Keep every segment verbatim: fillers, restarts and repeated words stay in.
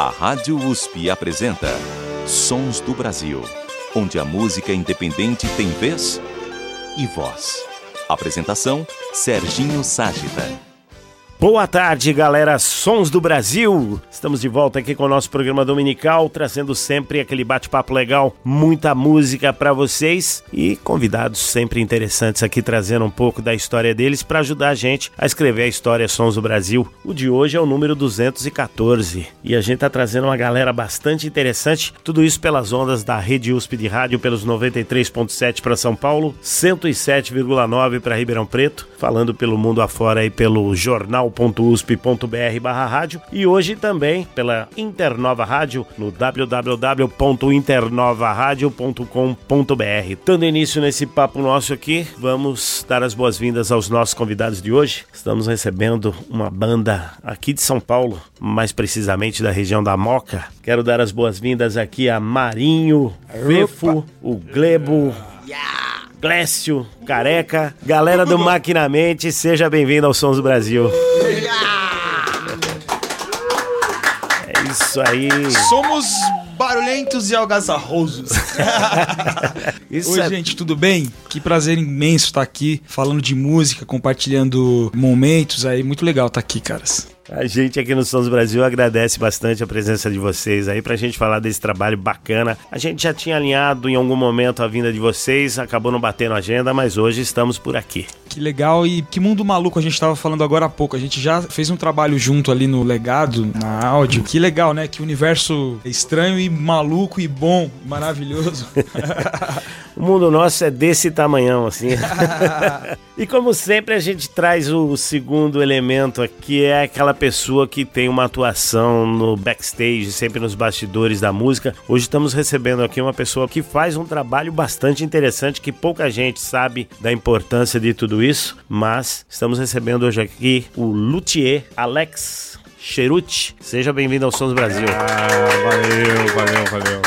A Rádio U S P apresenta Sons do Brasil, onde a música independente tem vez e voz. Apresentação, Serginho Ságita. Boa tarde, galera, Sons do Brasil! Estamos de volta aqui com o nosso programa dominical, trazendo sempre aquele bate-papo legal, muita música para vocês e convidados sempre interessantes aqui, trazendo um pouco da história deles para ajudar a gente a escrever a história Sons do Brasil. O de hoje é o número duzentos e catorze e a gente tá trazendo uma galera bastante interessante, tudo isso pelas ondas da Rede U S P de Rádio, pelos noventa e três ponto sete para São Paulo, cento e sete vírgula nove para Ribeirão Preto, falando pelo mundo afora e pelo jornal .usp.br barra rádio e hoje também pela Internova Rádio no w w w ponto internova rádio ponto com ponto b r. Dando início nesse papo nosso aqui, vamos dar as boas-vindas aos nossos convidados de hoje. Estamos recebendo uma banda aqui de São Paulo, mais precisamente da região da Moca. Quero dar as boas-vindas aqui a Marinho, Fefo, o Glebo, Glécio, Careca, galera do Maquinamente, seja bem-vindo aos Sons do Brasil. É isso aí. Somos barulhentos e algazarrosos. Isso Oi, é... gente, tudo bem? Que prazer imenso estar aqui, falando de música, compartilhando momentos aí. Muito legal estar aqui, caras. A gente aqui no Sons do Brasil agradece bastante a presença de vocês aí pra gente falar desse trabalho bacana. A gente já tinha alinhado em algum momento a vinda de vocês, acabou não batendo a agenda, mas hoje estamos por aqui. Que legal e que mundo maluco a gente tava falando agora há pouco. A gente já fez um trabalho junto ali no Legado, na áudio. Que legal, né? Que universo estranho e maluco e bom, maravilhoso. O mundo nosso é desse tamanhão, assim. E como sempre a gente traz o segundo elemento aqui, é aquela pessoa que tem uma atuação no backstage, sempre nos bastidores da música. Hoje estamos recebendo aqui uma pessoa que faz um trabalho bastante interessante, que pouca gente sabe da importância de tudo isso, mas estamos recebendo hoje aqui o luthier Alex Cheruti. Seja bem-vindo ao Sons do Brasil. Ah, valeu, valeu, valeu.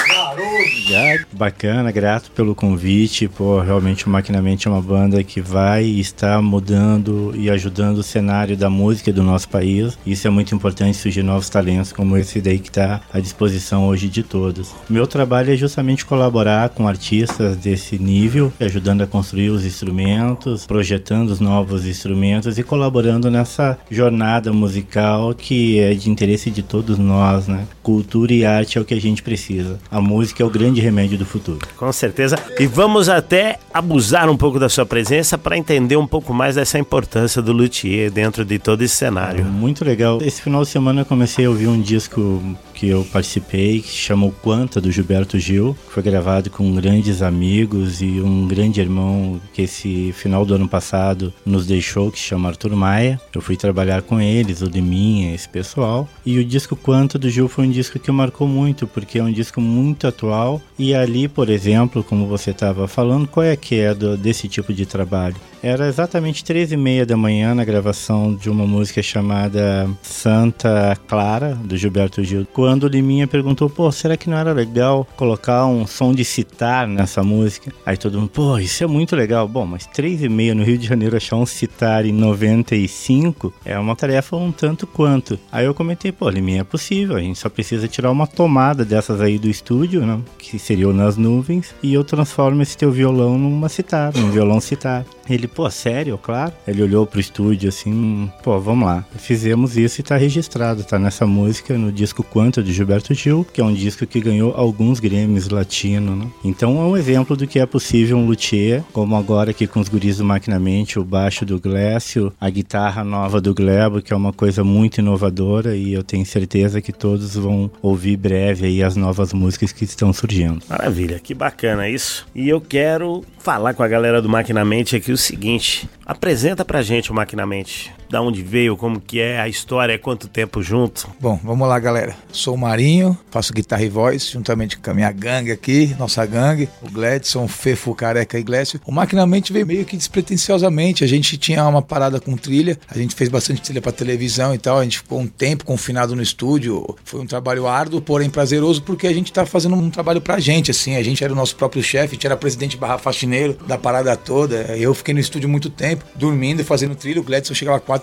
Obrigado, bacana, grato pelo convite. Pô, realmente o Maquinamente é uma banda que vai e está mudando e ajudando o cenário da música do nosso país. Isso é muito importante, surgir novos talentos como esse daí que está à disposição hoje de todos. Meu trabalho é justamente colaborar com artistas desse nível, ajudando a construir os instrumentos, projetando os novos instrumentos e colaborando nessa jornada musical que é de interesse de todos nós, né? Cultura e arte é o que a gente precisa. A música é o grande remédio do futuro. Com certeza. E vamos até abusar um pouco da sua presença para entender um pouco mais dessa importância do luthier dentro de todo esse cenário. É muito legal. Esse final de semana eu comecei a ouvir um disco que eu participei, que se chama O Quanta, do Gilberto Gil, que foi gravado com grandes amigos e um grande irmão que esse final do ano passado nos deixou, que se chama Arthur Maia. Eu fui trabalhar com eles, o Liminha, esse pessoal. E o disco Quanta do Gil foi um disco que marcou muito, porque é um disco muito atual. E ali, por exemplo, como você estava falando, qual é que é do, desse tipo de trabalho? Era exatamente três e meia da manhã na gravação de uma música chamada Santa Clara, do Gilberto Gil, quando o Liminha perguntou, pô, será que não era legal colocar um som de sitar nessa música? Aí todo mundo, pô, isso é muito legal. Bom, mas três e meia no Rio de Janeiro achar um sitar em noventa e cinco é uma tarefa um tanto quanto. Aí eu comentei, pô, Liminha, é possível, a gente só precisa tirar uma tomada dessas aí do estúdio, né, que seriam nas nuvens, e eu transformo esse teu violão numa sitar, num violão sitar. Ele, pô, sério? Claro. Ele olhou pro estúdio assim, pô, vamos lá. Fizemos isso e tá registrado, tá nessa música, no disco Quanta, de Gilberto Gil, que é um disco que ganhou alguns Grêmios latino, né? Então é um exemplo do que é possível um luthier, como agora aqui com os guris do Maquinamente, o baixo do Glécio, a guitarra nova do Glebo, que é uma coisa muito inovadora e eu tenho certeza que todos vão ouvir breve aí as novas músicas que estão surgindo. Maravilha, que bacana isso. E eu quero falar com a galera do Maquinamente aqui o seguinte, apresenta pra gente o Maquinamente. Da onde veio, como que é a história, quanto tempo junto? Bom, vamos lá, galera. Sou o Marinho, faço guitarra e voz, juntamente com a minha gangue aqui, nossa gangue, o Gledson, o Fefo, o Careca e Glécio. O Maquinamente veio meio que despretensiosamente. A gente tinha uma parada com trilha, a gente fez bastante trilha pra televisão e tal, a gente ficou um tempo confinado no estúdio. Foi um trabalho árduo, porém prazeroso, porque a gente tá fazendo um trabalho pra gente, assim. A gente era o nosso próprio chefe, a gente era presidente barra faxineiro da parada toda. Eu fiquei no estúdio muito tempo, dormindo e fazendo trilha. O Gledson chegava quatro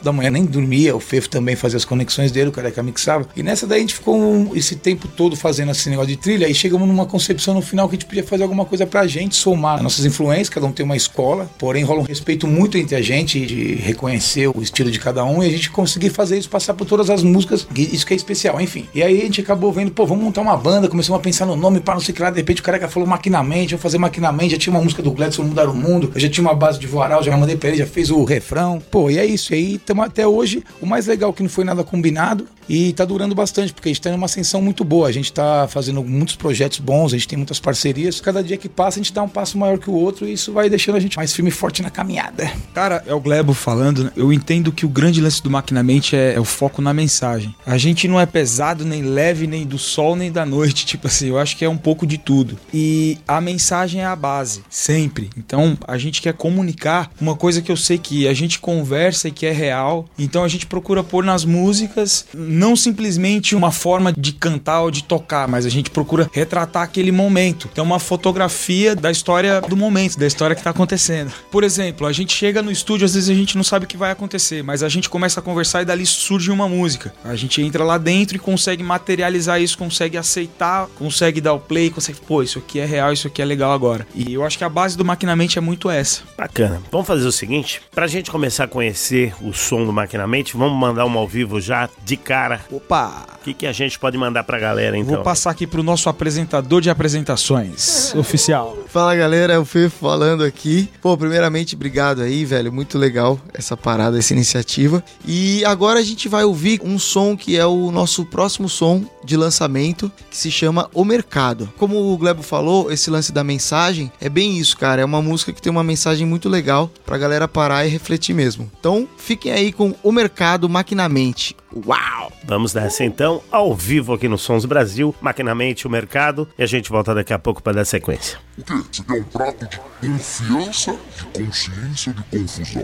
quatro da manhã, nem dormia, o Fefo também fazia as conexões dele, o Careca mixava. E nessa daí a gente ficou um, esse tempo todo fazendo esse negócio de trilha, e chegamos numa concepção no final que a gente podia fazer alguma coisa pra gente somar as nossas influências, cada um tem uma escola, porém rola um respeito muito entre a gente, de reconhecer o estilo de cada um, e a gente conseguir fazer isso, passar por todas as músicas, isso que é especial, enfim. E aí a gente acabou vendo, pô, vamos montar uma banda, começamos a pensar no nome, para não sei que lá, de repente o Careca falou Maquinamente, vamos fazer Maquinamente, já tinha uma música do Gladson, Mudar o Mundo, eu já tinha uma base de voaral, já mandei pra ele, já fez o refrão, pô, e é isso, e aí estamos até hoje, o mais legal que não foi nada combinado, e tá durando bastante, porque a gente tá em uma ascensão muito boa, a gente tá fazendo muitos projetos bons, a gente tem muitas parcerias, cada dia que passa a gente dá um passo maior que o outro, e isso vai deixando a gente mais firme e forte na caminhada. Cara, é o Glebo falando, né? Eu entendo que o grande lance do Maquinamente é, é o foco na mensagem. A gente não é pesado, nem leve, nem do sol, nem da noite, tipo assim, eu acho que é um pouco de tudo. E a mensagem é a base, sempre. Então, a gente quer comunicar uma coisa que eu sei que a gente conversa e que é real, então a gente procura pôr nas músicas não simplesmente uma forma de cantar ou de tocar, mas a gente procura retratar aquele momento. Então, uma fotografia da história do momento, da história que tá acontecendo. Por exemplo, a gente chega no estúdio, às vezes a gente não sabe o que vai acontecer, mas a gente começa a conversar e dali surge uma música. A gente entra lá dentro e consegue materializar isso, consegue aceitar, consegue dar o play, consegue, pô, isso aqui é real, isso aqui é legal agora. E eu acho que a base do Maquinamente é muito essa. Bacana. Vamos fazer o seguinte, pra gente começar a conhecer o som do Maquinamente, vamos mandar uma ao vivo já, de cara. Opa! O que, que a gente pode mandar pra galera, então? Vou passar aqui pro nosso apresentador de apresentações oficial. Fala, galera, é o Fefo falando aqui. Pô, primeiramente, obrigado aí, velho, muito legal essa parada, essa iniciativa. E agora a gente vai ouvir um som que é o nosso próximo som de lançamento, que se chama O Mercado. Como o Glebo falou, esse lance da mensagem é bem isso, cara, é uma música que tem uma mensagem muito legal pra galera parar e refletir mesmo. Então, fiquem aí com O Mercado Maquinamente. Uau! Vamos nessa então, ao vivo aqui no Sons Brasil, Maquinamente, O Mercado, e a gente volta daqui a pouco para dar sequência. O quê? Você quer um prato de confiança, de consciência, de confusão?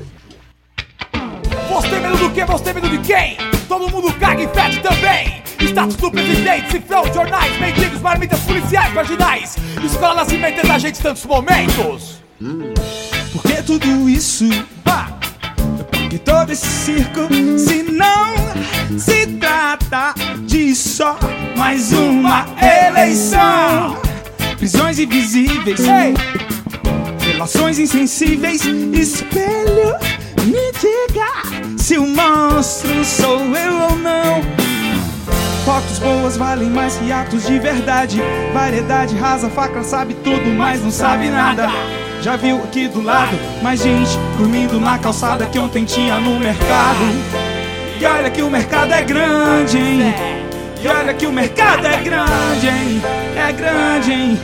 Você tem medo do quê? Você tem medo de quem? Todo mundo caga e fede também. Status do presidente, cifrão, jornais, mendigos, marmitas, policiais, marginais. Escola nascimento da gente tantos momentos. Hum. Por que tudo isso? Ah! E todo esse circo, se não se trata de só mais uma eleição. Prisões invisíveis, hey. Relações insensíveis. Espelho, me diga se o monstro sou eu ou não. Fotos boas valem mais que atos de verdade. Variedade rasa, faca sabe tudo, mas não sabe nada. Já viu aqui do lado mais gente dormindo na calçada que ontem tinha no mercado. E olha que o mercado é grande, hein? E olha que o mercado é grande, hein? É grande, hein?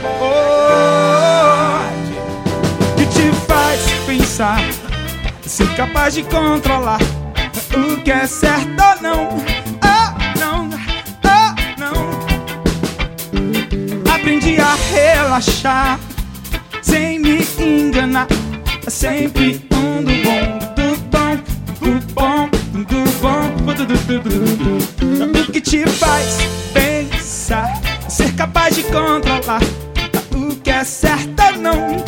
Oh, que te faz pensar, ser capaz de controlar o que é certo ou não. Oh, não, oh, não. Aprendi a relaxar sem me enganar, é sempre um do bom, do bom, do bom, do bom, do, do, do, do, do. O que te faz pensar, ser capaz de controlar o que é certo ou não.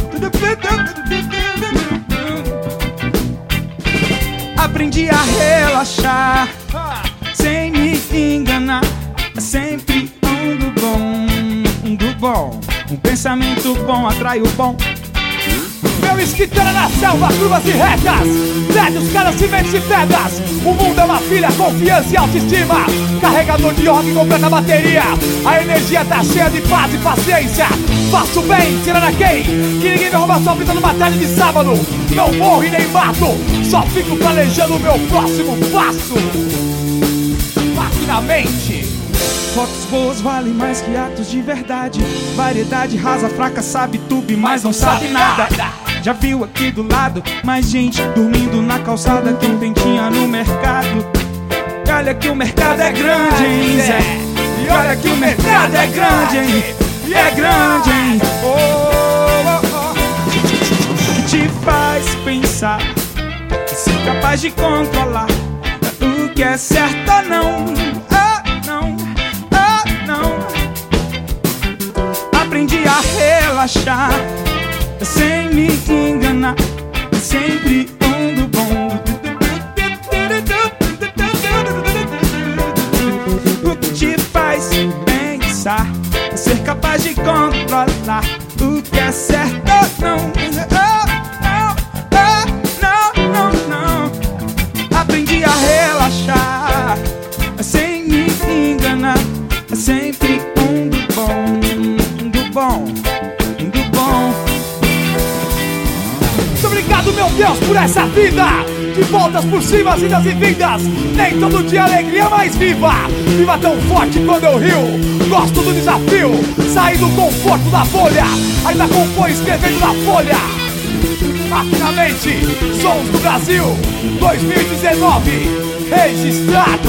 Aprendi a relaxar sem me enganar, é sempre um do bom, um do bom. Um pensamento bom atrai o bom. Meu esquiteiro na selva, curvas e retas, prédios, caras, cimentos e pedras. O mundo é uma filha, confiança e autoestima. Carregador de ordem, completa a bateria. A energia tá cheia de paz e paciência. Faço bem, tirando a quem? Que ninguém me rouba sua vida numa tarde de sábado. Não morro e nem mato, só fico planejando o meu próximo passo. Maquinamente. Fotos boas valem mais que atos de verdade. Variedade rasa, fraca, sabe tudo, mas não sabe nada. Já viu aqui do lado mais gente dormindo na calçada que ontem tinha no mercado. E olha que o mercado é grande, hein, Zé? E olha que o mercado é grande, hein? E é grande, hein? Oh, oh, oh. Te faz pensar, ser capaz de controlar o que é certo ou não. Aprendi a relaxar sem me enganar, sempre um do bom. ser capaz de controlar o que é certo ou não. Oh, não, não, não, não. Aprendi a relaxar sem me enganar. É sempre um do bom, um do bom, um do bom. Muito obrigado, meu Deus, por essa vida de voltas por cima, idas e vindas. Nem todo dia a alegria mais viva. Viva tão forte quando eu rio. Gosto do desafio. Sair do conforto da bolha. Ainda compõe escrevendo na folha. Maquinamente, Sons do Brasil dois mil e dezenove. Registrado.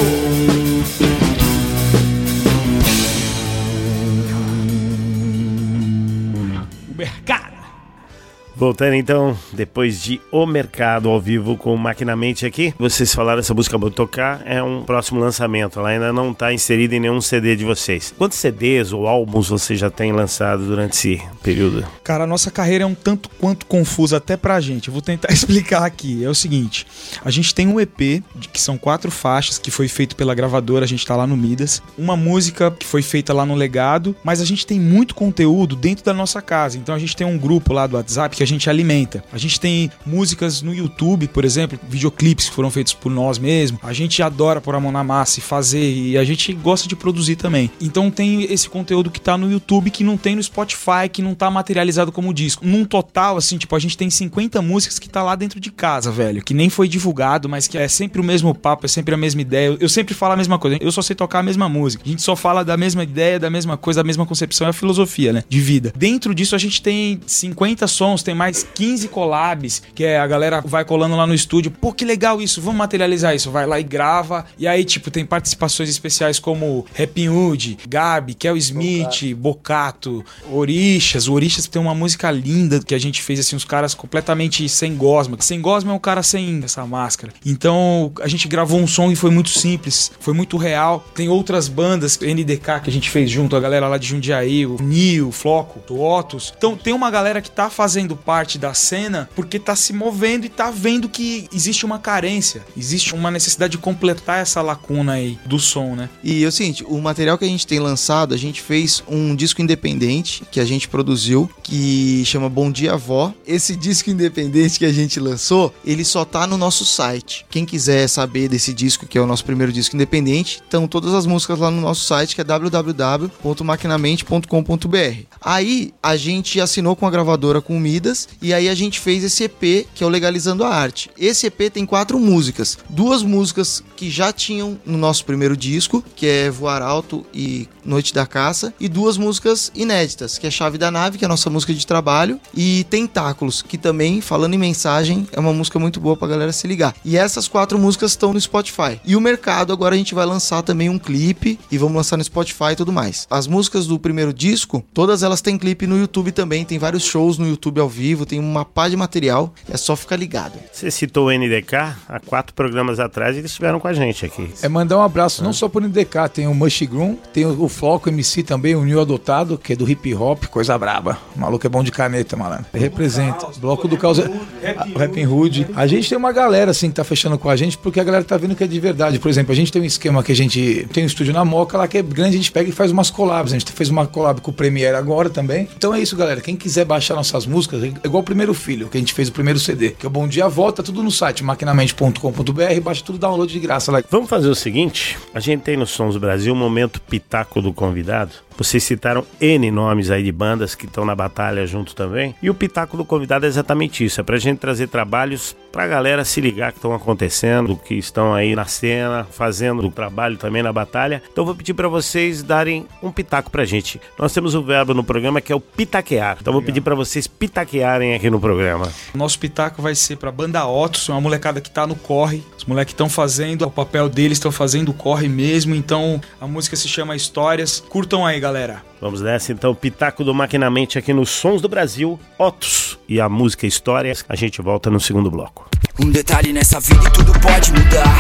Mercado. Voltando então, depois de O Mercado ao vivo com o Maquinamente aqui, vocês falaram essa música Vou Tocar, é um próximo lançamento, ela ainda não está inserida em nenhum C D de vocês. Quantos C Ds ou álbuns vocês já têm lançado durante esse período? Cara, a nossa carreira é um tanto quanto confusa até pra gente, eu vou tentar explicar aqui. É o seguinte, a gente tem um E P, que são quatro faixas, que foi feito pela gravadora, a gente tá lá no Midas, uma música que foi feita lá no Legado, mas a gente tem muito conteúdo dentro da nossa casa, então a gente tem um grupo lá do WhatsApp que a gente alimenta. A gente tem músicas no YouTube, por exemplo, videoclipes que foram feitos por nós mesmos. A gente adora pôr a mão na massa e fazer, e a gente gosta de produzir também. Então tem esse conteúdo que tá no YouTube, que não tem no Spotify, que não tá materializado como disco. Num total, assim, tipo, a gente tem cinquenta músicas que tá lá dentro de casa, velho, que nem foi divulgado, mas que é sempre o mesmo papo, é sempre a mesma ideia. Eu sempre falo a mesma coisa, eu só sei tocar a mesma música. A gente só fala da mesma ideia, da mesma coisa, da mesma concepção, é a filosofia, né, de vida. Dentro disso a gente tem cinquenta sons, tem mais quinze collabs, que é a galera vai colando lá no estúdio, pô, que legal isso, vamos materializar isso, vai lá e grava, e aí, tipo, tem participações especiais como Rapping Hood, Gabi, Kel Smith, Bocato, Orixas. O Orixas tem uma música linda que a gente fez, assim, os caras completamente sem gosma. Sem gosma é um cara sem essa máscara. Então, a gente gravou um som e foi muito simples, foi muito real. Tem outras bandas, N D K, que a gente fez junto, a galera lá de Jundiaí, o Nil, o Floco, o Otus. Então, tem uma galera que tá fazendo parte da cena porque tá se movendo e tá vendo que existe uma carência, existe uma necessidade de completar essa lacuna aí do som, né? E é o seguinte, o material que a gente tem lançado, a gente fez um disco independente que a gente produziu, que chama Bom Dia Vó. Esse disco independente que a gente lançou, ele só tá no nosso site. Quem quiser saber desse disco, que é o nosso primeiro disco independente, estão todas as músicas lá no nosso site, que é w w w ponto maquinamente ponto com ponto b r. Aí a gente assinou com a gravadora, com o Midas, e aí a gente fez esse E P, que é o Legalizando a Arte. Esse E P tem quatro músicas. Duas músicas que já tinham no nosso primeiro disco, que é Voar Alto e Noite da Caça, e duas músicas inéditas, que é Chave da Nave, que é a nossa música de trabalho, e Tentáculos, que também, falando em mensagem, é uma música muito boa pra galera se ligar. E essas quatro músicas estão no Spotify. E o Mercado, agora a gente vai lançar também um clipe, e vamos lançar no Spotify e tudo mais. As músicas do primeiro disco, todas elas têm clipe no YouTube também, tem vários shows no YouTube ao vivo, tem uma pá de material, é só ficar ligado. Você citou o N D K, há quatro programas atrás eles estiveram com a gente aqui. É mandar um abraço, ah. não só pro N D K, tem o Mushroom, tem o, o Floco M C também, o Nil Adotado, que é do hip hop, coisa braba. O maluco é bom de caneta, malandro. Ele representa. Caos, Bloco do Caos, o Rapping Hood. A gente tem uma galera assim que tá fechando com a gente, porque a galera tá vendo que é de verdade. Por exemplo, a gente tem um esquema que a gente tem um estúdio na Moca lá que é grande, a gente pega e faz umas collabs. A gente fez uma collab com o Premiere agora também. Então é isso, galera. Quem quiser baixar nossas músicas, é igual o Primeiro Filho, que a gente fez o primeiro C D, que é o Bom Dia Volta, tudo no site maquinamente ponto com ponto b r, baixa tudo, download de graça lá. Vamos fazer o seguinte, a gente tem no Sons do Brasil um momento pitaco do convidado. Vocês citaram N nomes aí de bandas que estão na batalha junto também. E o pitaco do convidado é exatamente isso. É pra gente trazer trabalhos pra galera se ligar que estão acontecendo, que estão aí na cena, fazendo o trabalho também na batalha. Então vou pedir pra vocês darem um pitaco pra gente. Nós temos um verbo no programa que é o pitaquear. Então vou pedir pra vocês pitaquearem aqui no programa. O nosso pitaco vai ser pra banda Otus, uma molecada que tá no corre. Os moleques estão fazendo o papel deles, estão fazendo o corre mesmo. Então a música se chama Histórias. Curtam aí, galera. Vamos nessa então, pitaco do Maquinamente aqui nos Sons do Brasil, Otus e a música Histórias. A gente volta no segundo bloco. Um detalhe nessa vida e tudo pode mudar.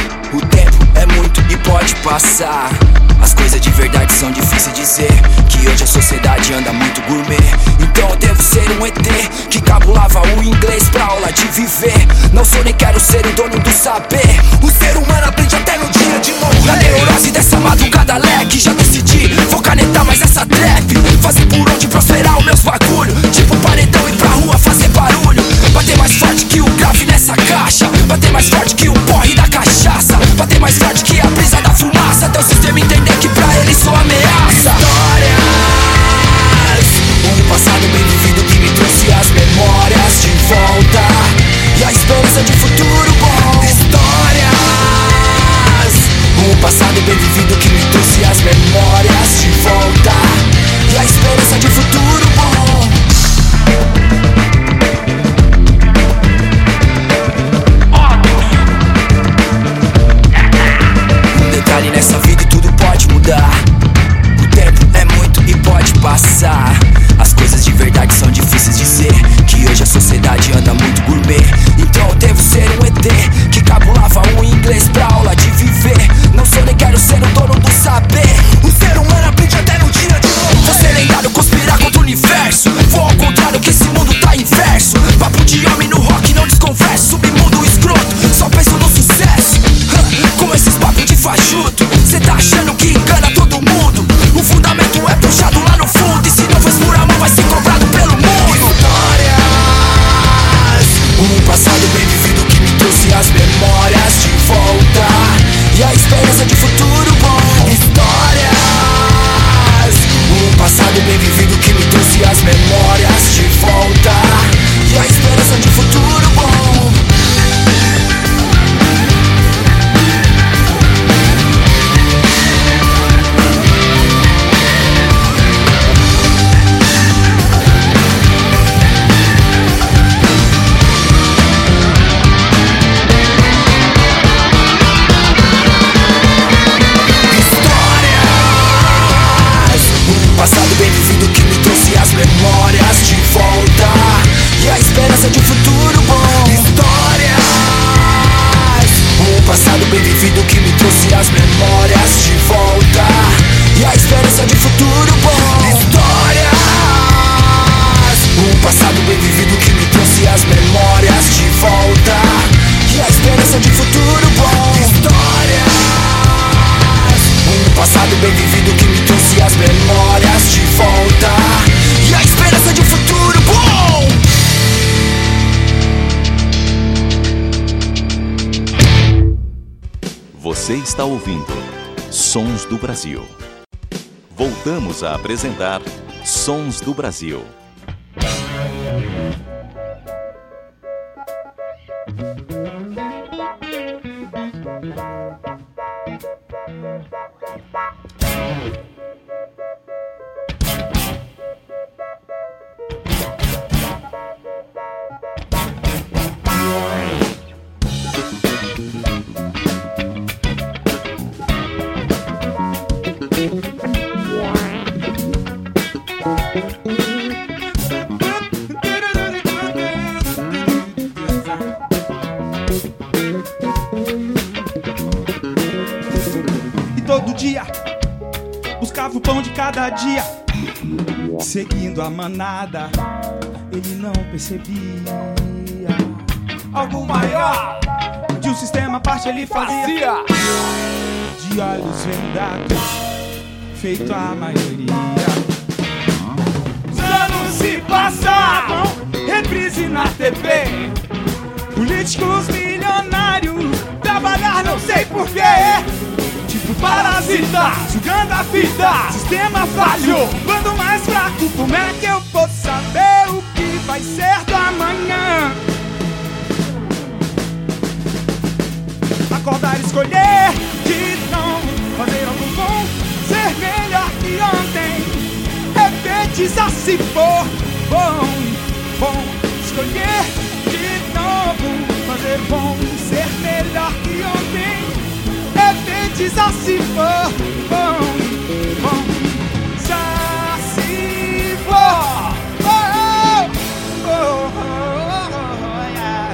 O tempo é muito e pode passar. As coisas de verdade são difíceis de dizer, que hoje a sociedade anda muito gourmet. Então eu devo ser um E T que cabulava o inglês pra aula de viver. Não sou nem quero ser o dono do saber. O ser humano aprende até no dia de morrer. Na neurose dessa madrugada leque, já decidi, vou canetar mais essa track. vivido que me trouxe as memórias de volta e a esperança de um futuro bom. Um detalhe nessa vida e tudo pode mudar. O tempo é muito e pode passar. As coisas de verdade são difíceis de ser, que hoje a sociedade anda muito gourmet. Então eu devo ser um E T que cabulava o inglês pra aula de viver. Não sou nem quero ser o dono do saber. O ser humano aprende até no dia de morrer. Você lendário conspirar contra o universo. Vou ao contrário que esse mundo tá inverso. Papo de homem no rock não desconverso. Submundo escroto, só penso no sucesso. Com esses papos de fajuto, cê tá achando que engana todo mundo. O fundamento é puxado lá no fundo, e se não fez por amor vai ser cobrado pelo mundo. Histórias, um passado bem vivido que me trouxe as memórias de volta e a esperança de futuro bom. Histórias, um passado bem vivido que me trouxe as memórias de volta e a esperança de futuro bom. Passado bem vivido que me trouxe as memórias de volta e a esperança de um futuro bom. Histórias, um passado bem vivido que me trouxe as memórias de volta e a esperança de um futuro bom. Histórias, um passado bem vivido que me trouxe as memórias de volta e a esperança de um futuro bom. Histórias, um passado bem vivido que me trouxe as memórias de volta e a esperança de um futuro bom. Você está ouvindo Sons do Brasil. Voltamos a apresentar Sons do Brasil. Todo dia buscava o pão de cada dia, seguindo a manada, ele não percebia algo maior de um sistema à parte ele fazia, de olhos vendados, feito a maioria. Os anos se passavam, reprise na T V, políticos milionários, trabalhar não sei porquê. Parasita, sugando a fita, sistema falhou. Quando mais fraco, como é que eu vou saber o que vai ser do amanhã? Acordar, escolher de não fazer algo bom, ser melhor que ontem, repetizar se for bom, bom. Escolher de novo, fazer bom, ser melhor que ontem, repetizar se for bom, bom. Já se for, oh, oh, oh, oh, yeah.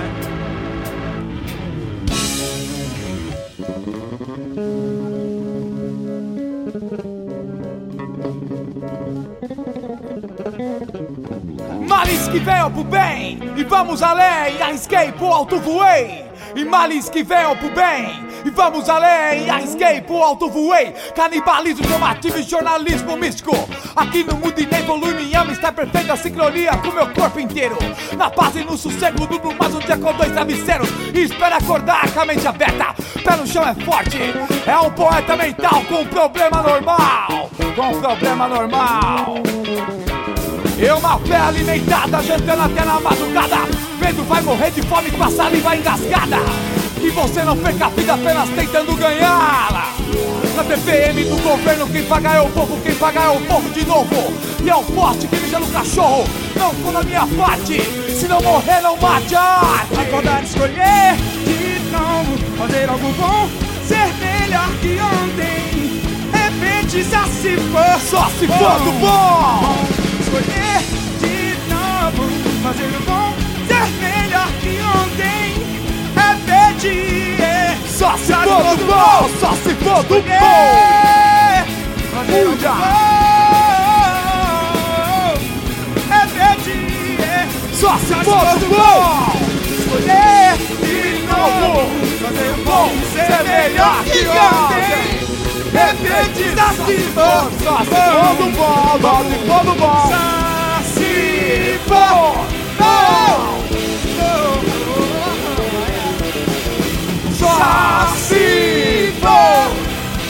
Males que veio pro bem e vamos além, arrisquei pro alto voei. E males que venham pro bem e vamos além, arrisquei pro alto voei. Canibalismo normativo e jornalismo místico. Aqui no mundo e nem evolui, minha alma está perfeita sincronia com meu corpo inteiro. Na paz e no sossego, tudo mais um dia com dois travesseiros e espera acordar com a mente aberta. Pé no chão é forte, é um poeta mental com um problema normal, com um problema normal. E uma fé alimentada, jantando até na madrugada, vendo vai morrer de fome com a saliva engasgada. E você não perca a vida apenas tentando ganhá-la. Na T P M do governo, quem paga é o povo, quem paga é o povo de novo. E é o forte que mija no cachorro, não ficou na minha parte. Se não morrer, não mate a arte. Acordar e escolher de novo, fazer algo bom, ser melhor que ontem. Repente, só se for, só se for do bom. Escolher de novo, fazer o bom, ser melhor que ontem. Repente, é, só se for do bom, só se for do bom. Fazer o bom. Só se for do bom. Escolher de novo, fazer o bom, ser melhor que ontem. Repente, só se for, só se for do bom, só se for do bom. Só se for, só se for.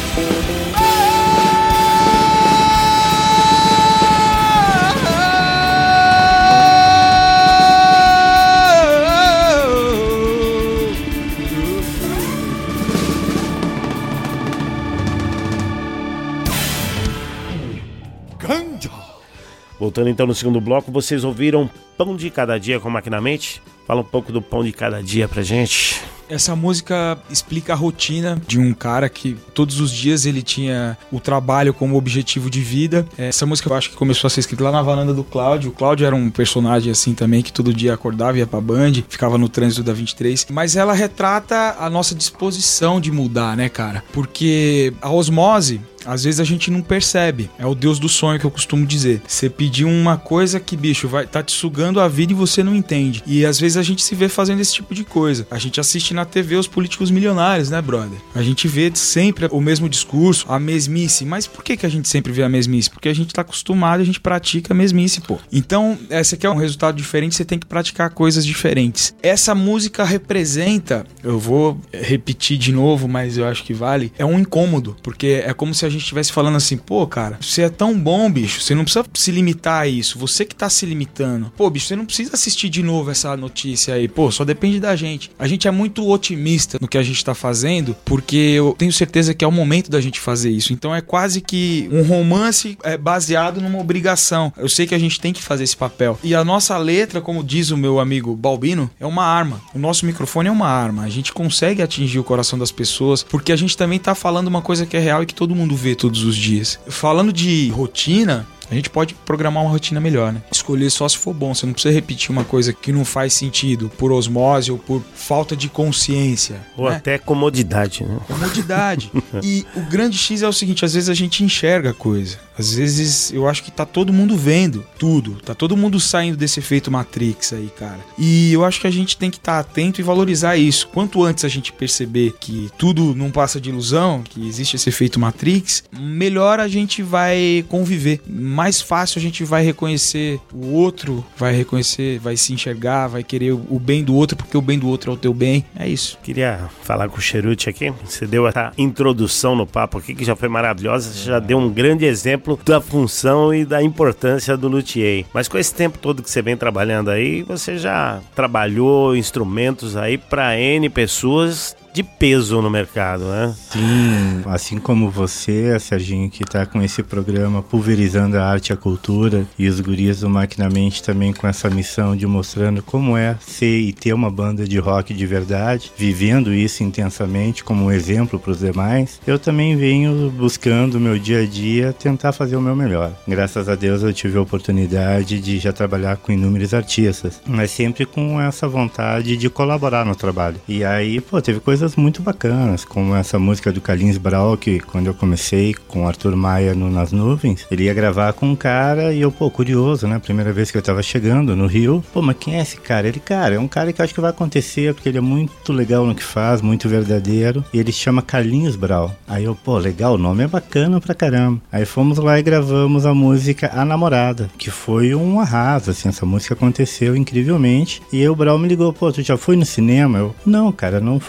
Voltando então no segundo bloco, vocês ouviram Pão de Cada Dia com Maquinamente? Fala um pouco do Pão de Cada Dia pra gente. Essa música explica a rotina de um cara que todos os dias ele tinha o trabalho como objetivo de vida. Essa música eu acho que começou a ser escrita lá na varanda do Cláudio. O Cláudio era um personagem assim também que todo dia acordava, ia pra Band, ficava no trânsito da vinte e três. Mas ela retrata a nossa disposição de mudar, né, cara? Porque a osmose, às vezes a gente não percebe. É o Deus do sonho que eu costumo dizer. Você pediu uma coisa que, bicho, vai tá te sugando a vida e você não entende. E às vezes a gente se vê fazendo esse tipo de coisa. A gente assiste na T V os políticos milionários, né, brother? A gente vê sempre o mesmo discurso, a mesmice. Mas por que que a gente sempre vê a mesmice? Porque a gente tá acostumado, a gente pratica a mesmice, pô. Então, esse aqui é um resultado diferente, você tem que praticar coisas diferentes. Essa música representa, eu vou repetir de novo, mas eu acho que vale, é um incômodo. Porque é como se a gente estivesse falando assim, pô, cara, você é tão bom, bicho, você não precisa se limitar a isso, você que tá se limitando. Pô, bicho, você não precisa assistir de novo essa notícia aí, pô, só depende da gente. A gente é muito otimista no que a gente tá fazendo, porque eu tenho certeza que é o momento da gente fazer isso. Então é quase que um romance é, baseado numa obrigação. Eu sei que a gente tem que fazer esse papel. E a nossa letra, como diz o meu amigo Balbino, é uma arma. O nosso microfone é uma arma. A gente consegue atingir o coração das pessoas, porque a gente também tá falando uma coisa que é real e que todo mundo vê todos os dias. Falando de rotina, a gente pode programar uma rotina melhor, né? Escolher só se for bom. Você não precisa repetir uma coisa que não faz sentido por osmose ou por falta de consciência. Ou né? Até comodidade, né? Comodidade. E o grande X é o seguinte, às vezes a gente enxerga a coisa. Às vezes eu acho que tá todo mundo vendo tudo. Tá todo mundo saindo desse efeito Matrix aí, cara. E eu acho que a gente tem que estar atento e valorizar isso. Quanto antes a gente perceber que tudo não passa de ilusão, que existe esse efeito Matrix, melhor a gente vai conviver. Mais fácil a gente vai reconhecer o outro, vai reconhecer, vai se enxergar, vai querer o bem do outro, porque o bem do outro é o teu bem. É isso. Queria falar com o Cheruti aqui. Você deu essa introdução no papo aqui, que já foi maravilhosa. Você já deu um grande exemplo da função e da importância do luthier. Mas com esse tempo todo que você vem trabalhando aí, você já trabalhou instrumentos aí para N pessoas de peso no mercado, né? Sim, assim como você, Serginho, que tá com esse programa pulverizando a arte e a cultura, e os gurias do Maquinamente também com essa missão de mostrando como é ser e ter uma banda de rock de verdade, vivendo isso intensamente como um exemplo para os demais, eu também venho buscando o meu dia a dia tentar fazer o meu melhor. Graças a Deus eu tive a oportunidade de já trabalhar com inúmeros artistas, mas sempre com essa vontade de colaborar no trabalho. E aí, pô, teve coisas muito bacanas, como essa música do Carlinhos Brau, que quando eu comecei com o Arthur Maia no Nas Nuvens, ele ia gravar com um cara e eu, pô, curioso, né? Primeira vez que eu tava chegando no Rio, pô, mas quem é esse cara? Ele, cara, é um cara que eu acho que vai acontecer, porque ele é muito legal no que faz, muito verdadeiro, e ele se chama Carlinhos Brau. Aí eu, pô, legal, o nome é bacana pra caramba. Aí fomos lá e gravamos a música A Namorada, que foi um arraso, assim, essa música aconteceu incrivelmente, e aí o Brau me ligou, pô, tu já foi no cinema? Eu, não, cara, não fui. Ele,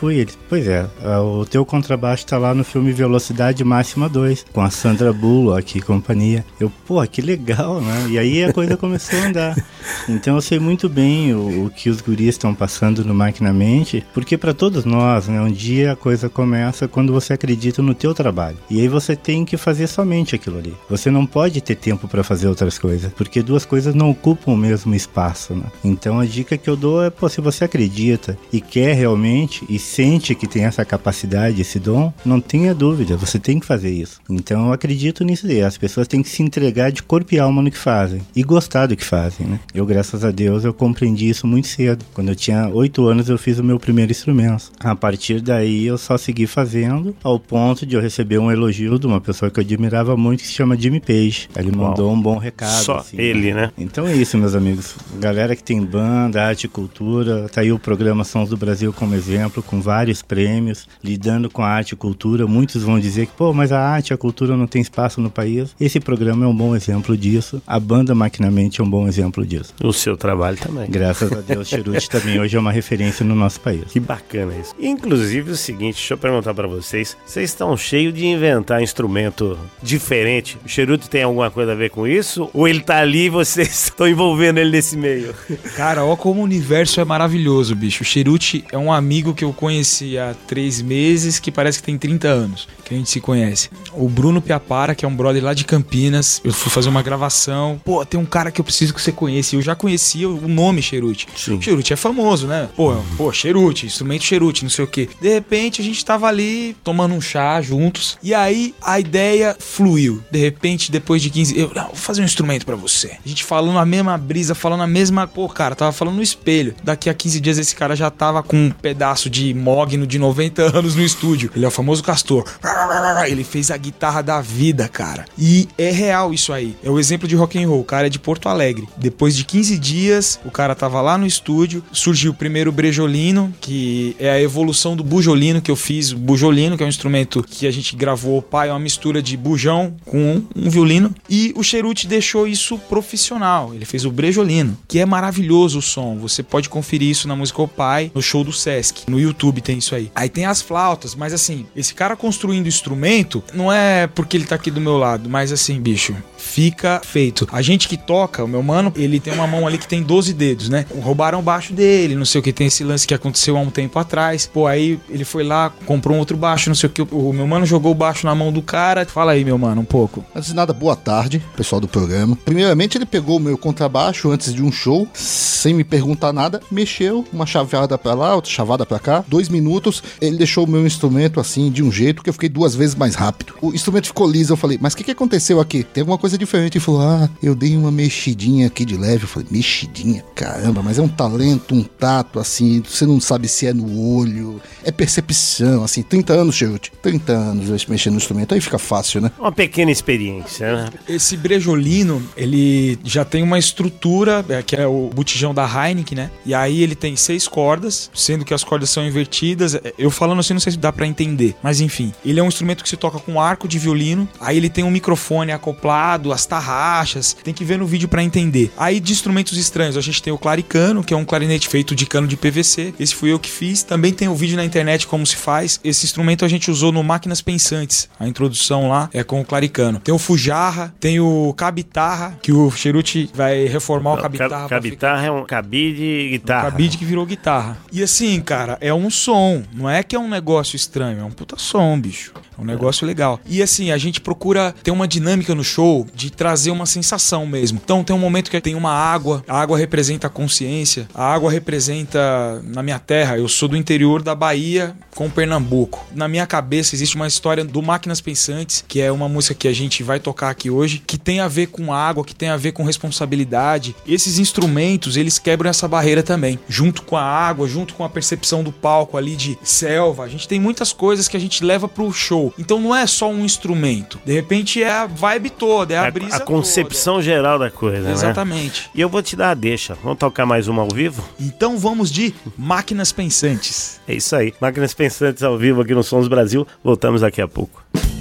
Pois é, o teu contrabaixo tá lá no filme Velocidade Máxima dois, com a Sandra Bullock e companhia. Eu, pô, que legal, né? E aí a coisa começou a andar. Então eu sei muito bem o, o que os guris estão passando no Maquinamente, porque para todos nós, né, um dia a coisa começa quando você acredita no teu trabalho. E aí você tem que fazer somente aquilo ali. Você não pode ter tempo para fazer outras coisas, porque duas coisas não ocupam o mesmo espaço, né? Então a dica que eu dou é, pô, se você acredita e quer realmente e sente que tem essa capacidade, esse dom, não tenha dúvida, você tem que fazer isso. Então eu acredito nisso daí, as pessoas têm que se entregar de corpo e alma no que fazem e gostar do que fazem, né? Eu, graças a Deus, eu compreendi isso muito cedo. Quando eu tinha oito anos eu fiz o meu primeiro instrumento. A partir daí eu só segui fazendo, ao ponto de eu receber um elogio de uma pessoa que eu admirava muito, que se chama Jimmy Page. Ele mandou um bom recado. Só assim, ele, né? Então é isso, meus amigos. Galera que tem banda, arte e cultura, tá aí o programa Sons do Brasil como exemplo, com vários prêmios, lidando com a arte e cultura. Muitos vão dizer que, pô, mas a arte e a cultura não tem espaço no país. Esse programa é um bom exemplo disso. A banda Maquinamente é um bom exemplo disso. O seu trabalho também. Graças a Deus, Cheruti também hoje é uma referência no nosso país. Que bacana isso. Inclusive, o seguinte, deixa eu perguntar pra vocês, vocês estão cheios de inventar instrumento diferente. O Cheruti tem alguma coisa a ver com isso? Ou ele tá ali e vocês estão envolvendo ele nesse meio? Cara, ó como o universo é maravilhoso, bicho. O Cheruti é um amigo que eu conheci há três meses, que parece que tem trinta anos, que a gente se conhece. O Bruno Piapara, que é um brother lá de Campinas, eu fui fazer uma gravação. Pô, tem um cara que eu preciso que você conheça. Eu já conhecia o nome Cheruti. O Cheruti é famoso, né? Pô, pô, Cheruti, instrumento Cheruti, não sei o quê. De repente, a gente tava ali tomando um chá juntos. E aí, a ideia fluiu. De repente, depois de quinze... Eu, não, vou fazer um instrumento pra você. A gente falando a mesma brisa, falando a mesma... Pô, cara, tava falando no espelho. Daqui a quinze dias, esse cara já tava com um pedaço de mogno de noventa anos no estúdio. Ele é o famoso Castor. Ele fez a guitarra da vida, cara. E é real isso aí. É o exemplo de rock and roll. O cara é de Porto Alegre. Depois de quinze dias, o cara tava lá no estúdio. Surgiu o primeiro brejolino, que é a evolução do bujolino que eu fiz. O bujolino, que é um instrumento que a gente gravou. O pai é uma mistura de bujão com um, um violino. E o Cheruti deixou isso profissional. Ele fez o brejolino, que é maravilhoso o som. Você pode conferir isso na música O Pai, no show do Sesc. No YouTube tem isso aí. Aí tem as flautas, mas assim, esse cara construindo instrumento, não é porque ele tá aqui do meu lado, mas assim, bicho, fica feito. A gente que toca, o meu mano, ele tem uma mão ali que tem doze dedos, né? Roubaram o baixo dele, não sei o que, tem esse lance que aconteceu há um tempo atrás. Pô, aí ele foi lá, comprou um outro baixo, não sei o que, o meu mano jogou o baixo na mão do cara. Fala aí, meu mano, um pouco. Antes de nada, boa tarde, pessoal do programa. Primeiramente, ele pegou o meu contrabaixo antes de um show, sem me perguntar nada, mexeu, uma chaveada pra lá, outra chavada pra cá, dois minutos, ele deixou o meu instrumento assim, de um jeito que eu fiquei duas vezes mais rápido. O instrumento ficou liso, eu falei, mas o que, que aconteceu aqui? Tem alguma coisa diferente? Ele falou, ah, eu dei uma mexidinha aqui de leve. Eu falei, mexidinha? Caramba, mas é um talento, um tato, assim, você não sabe se é no olho, é percepção, assim, trinta anos, Cheruti, trinta anos mexendo no instrumento, aí fica fácil, né? Uma pequena experiência, né? Esse brejolino, ele já tem uma estrutura, que é o botijão da Heineken, né? E aí ele tem seis cordas, sendo que as cordas são invertidas. Eu falando assim, não sei se dá pra entender, mas enfim, ele é um instrumento que se toca com arco de violino, aí ele tem um microfone acoplado, as tarraxas, tem que ver no vídeo pra entender. Aí de instrumentos estranhos, a gente tem o claricano, que é um clarinete feito de cano de P V C, esse fui eu que fiz. Também tem o vídeo na internet como se faz. Esse instrumento a gente usou no Máquinas Pensantes, a introdução lá é com o claricano. Tem o fujarra, tem o cabitarra, que o Cheruti vai reformar o cabitarra. Cabitarra ficar... é um cabide de guitarra. Um cabide que virou guitarra. E assim, cara, é um som, não é que é um negócio estranho, é um puta som, bicho. É um negócio legal. E assim, a gente procura ter uma dinâmica no show de trazer uma sensação mesmo. Então tem um momento que tem uma água, a água representa a consciência, a água representa, na minha terra, eu sou do interior da Bahia com Pernambuco. Na minha cabeça existe uma história do Máquinas Pensantes, que é uma música que a gente vai tocar aqui hoje, que tem a ver com água, que tem a ver com responsabilidade. Esses instrumentos, eles quebram essa barreira também. Junto com a água, junto com a percepção do palco ali de selva, a gente tem muitas coisas que a gente leva pro show. Então não é só um instrumento. De repente é a vibe toda, é a, a brisa A concepção toda. Geral da coisa, exatamente. Né? E eu vou te dar a deixa. Vamos tocar mais uma ao vivo? Então vamos de Máquinas Pensantes. É isso aí. Máquinas Pensantes ao vivo aqui no Sons Brasil. Voltamos daqui a pouco.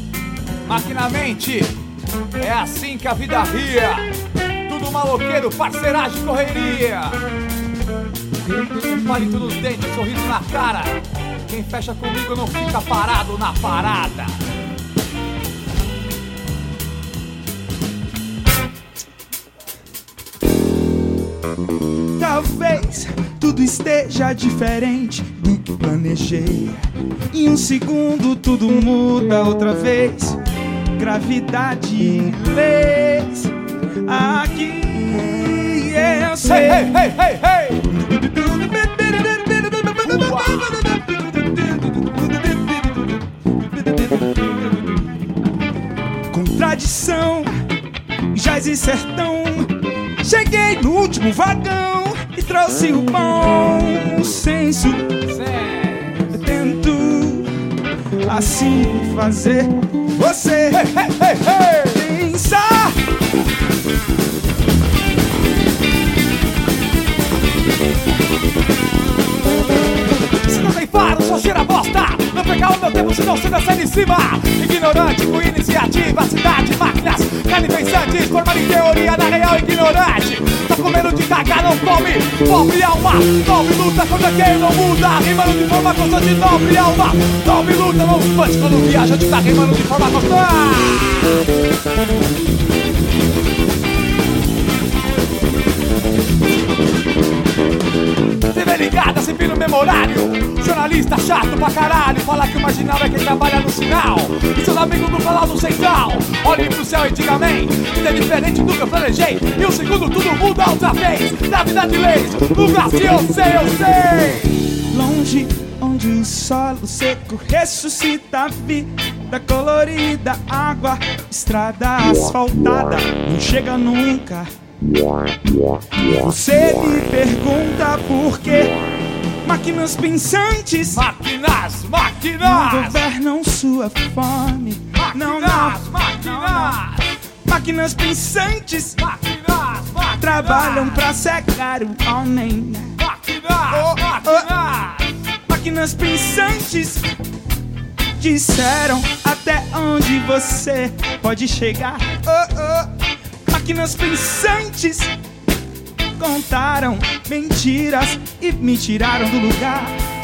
Maquinamente, é assim que a vida ria. Tudo maloqueiro, parceiragem, correria. Palito nos dentes, sorriso na cara. Quem fecha comigo não fica parado na parada. Talvez tudo esteja diferente do que planejei. Em um segundo tudo muda outra vez. Gravidade, leis. Aqui eu sei. Hey, hey, hey, hey, hey. Contradição, jaz e sertão. Cheguei no último vagão e trouxe o bom senso. Tento assim fazer você hey, hey, hey, hey. pensar. Se não tem faro, só cheira bosta. Não pegar o meu tempo, senão você desce em cima. Ignorante com iniciativa, cidade, máquinas canipensantes, formar em teoria, na real ignorante. Tá com medo de cagar, não come. Pobre alma, nobre luta contra quem não muda. Rimando de forma constante, nobre alma. Nobre luta, não espante quando viaja de tá rimando de forma constante. T V ligada, sempre no memorário. Jornalista chato pra caralho. Fala que o marginal é quem trabalha no sinal. E seus amigos do Palácio Central. Olhem pro céu e diga amém. Tudo é diferente do que eu planejei. E o segundo tudo muda outra vez. Na vida de leis, no Brasil eu sei, eu sei. Longe onde o solo seco ressuscita a vida colorida. Água, estrada asfaltada, não chega nunca. Você me pergunta por quê? Máquinas pensantes, máquinas, máquinas, não governam sua fome. Máquinas, não, não, máquinas, não, não. Máquinas pensantes, máquinas, máquinas, trabalham pra cegar o homem. Máquinas, oh, máquinas, oh. Máquinas pensantes disseram até onde você pode chegar. Oh, oh. Máquinas pensantes contaram mentiras e me tiraram do lugar.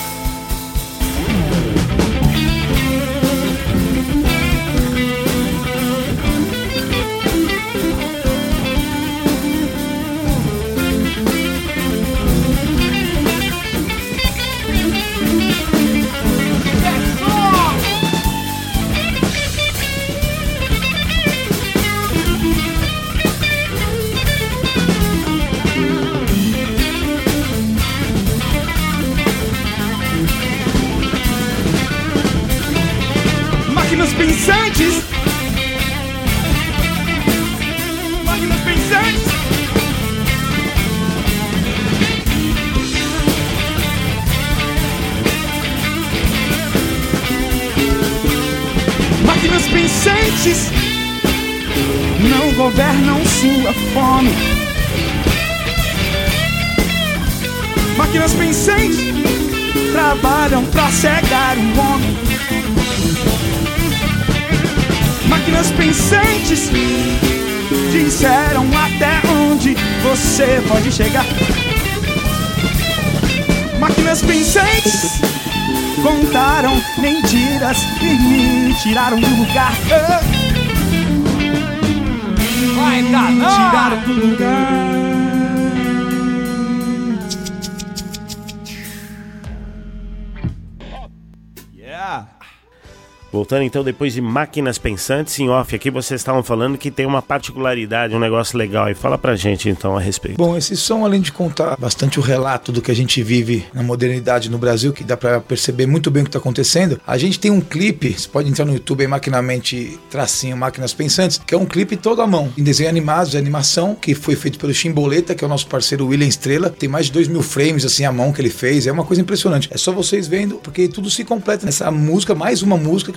Máquinas pensantes, máquinas pensantes, máquinas pensantes não governam sua fome. Máquinas pensantes trabalham pra cegar o homem. Máquinas pensantes disseram até onde você pode chegar. Máquinas pensantes contaram mentiras e me tiraram do lugar. Vai danar! Me tiraram do lugar. Yeah! Voltando então, depois de Máquinas Pensantes, em off aqui vocês estavam falando que tem uma particularidade, um negócio legal aí. Fala pra gente então a respeito. Bom, esse som, além de contar bastante o relato do que a gente vive na modernidade no Brasil, que dá pra perceber muito bem o que tá acontecendo, a gente tem um clipe, você pode entrar no YouTube aí, Maquinamente, tracinho Máquinas Pensantes, que é um clipe todo à mão, em desenho animado, de animação, que foi feito pelo Chimboleta, que é o nosso parceiro William Estrela. Tem mais de dois mil frames assim à mão que ele fez, é uma coisa impressionante. É só vocês vendo, porque tudo se completa nessa música, mais uma música que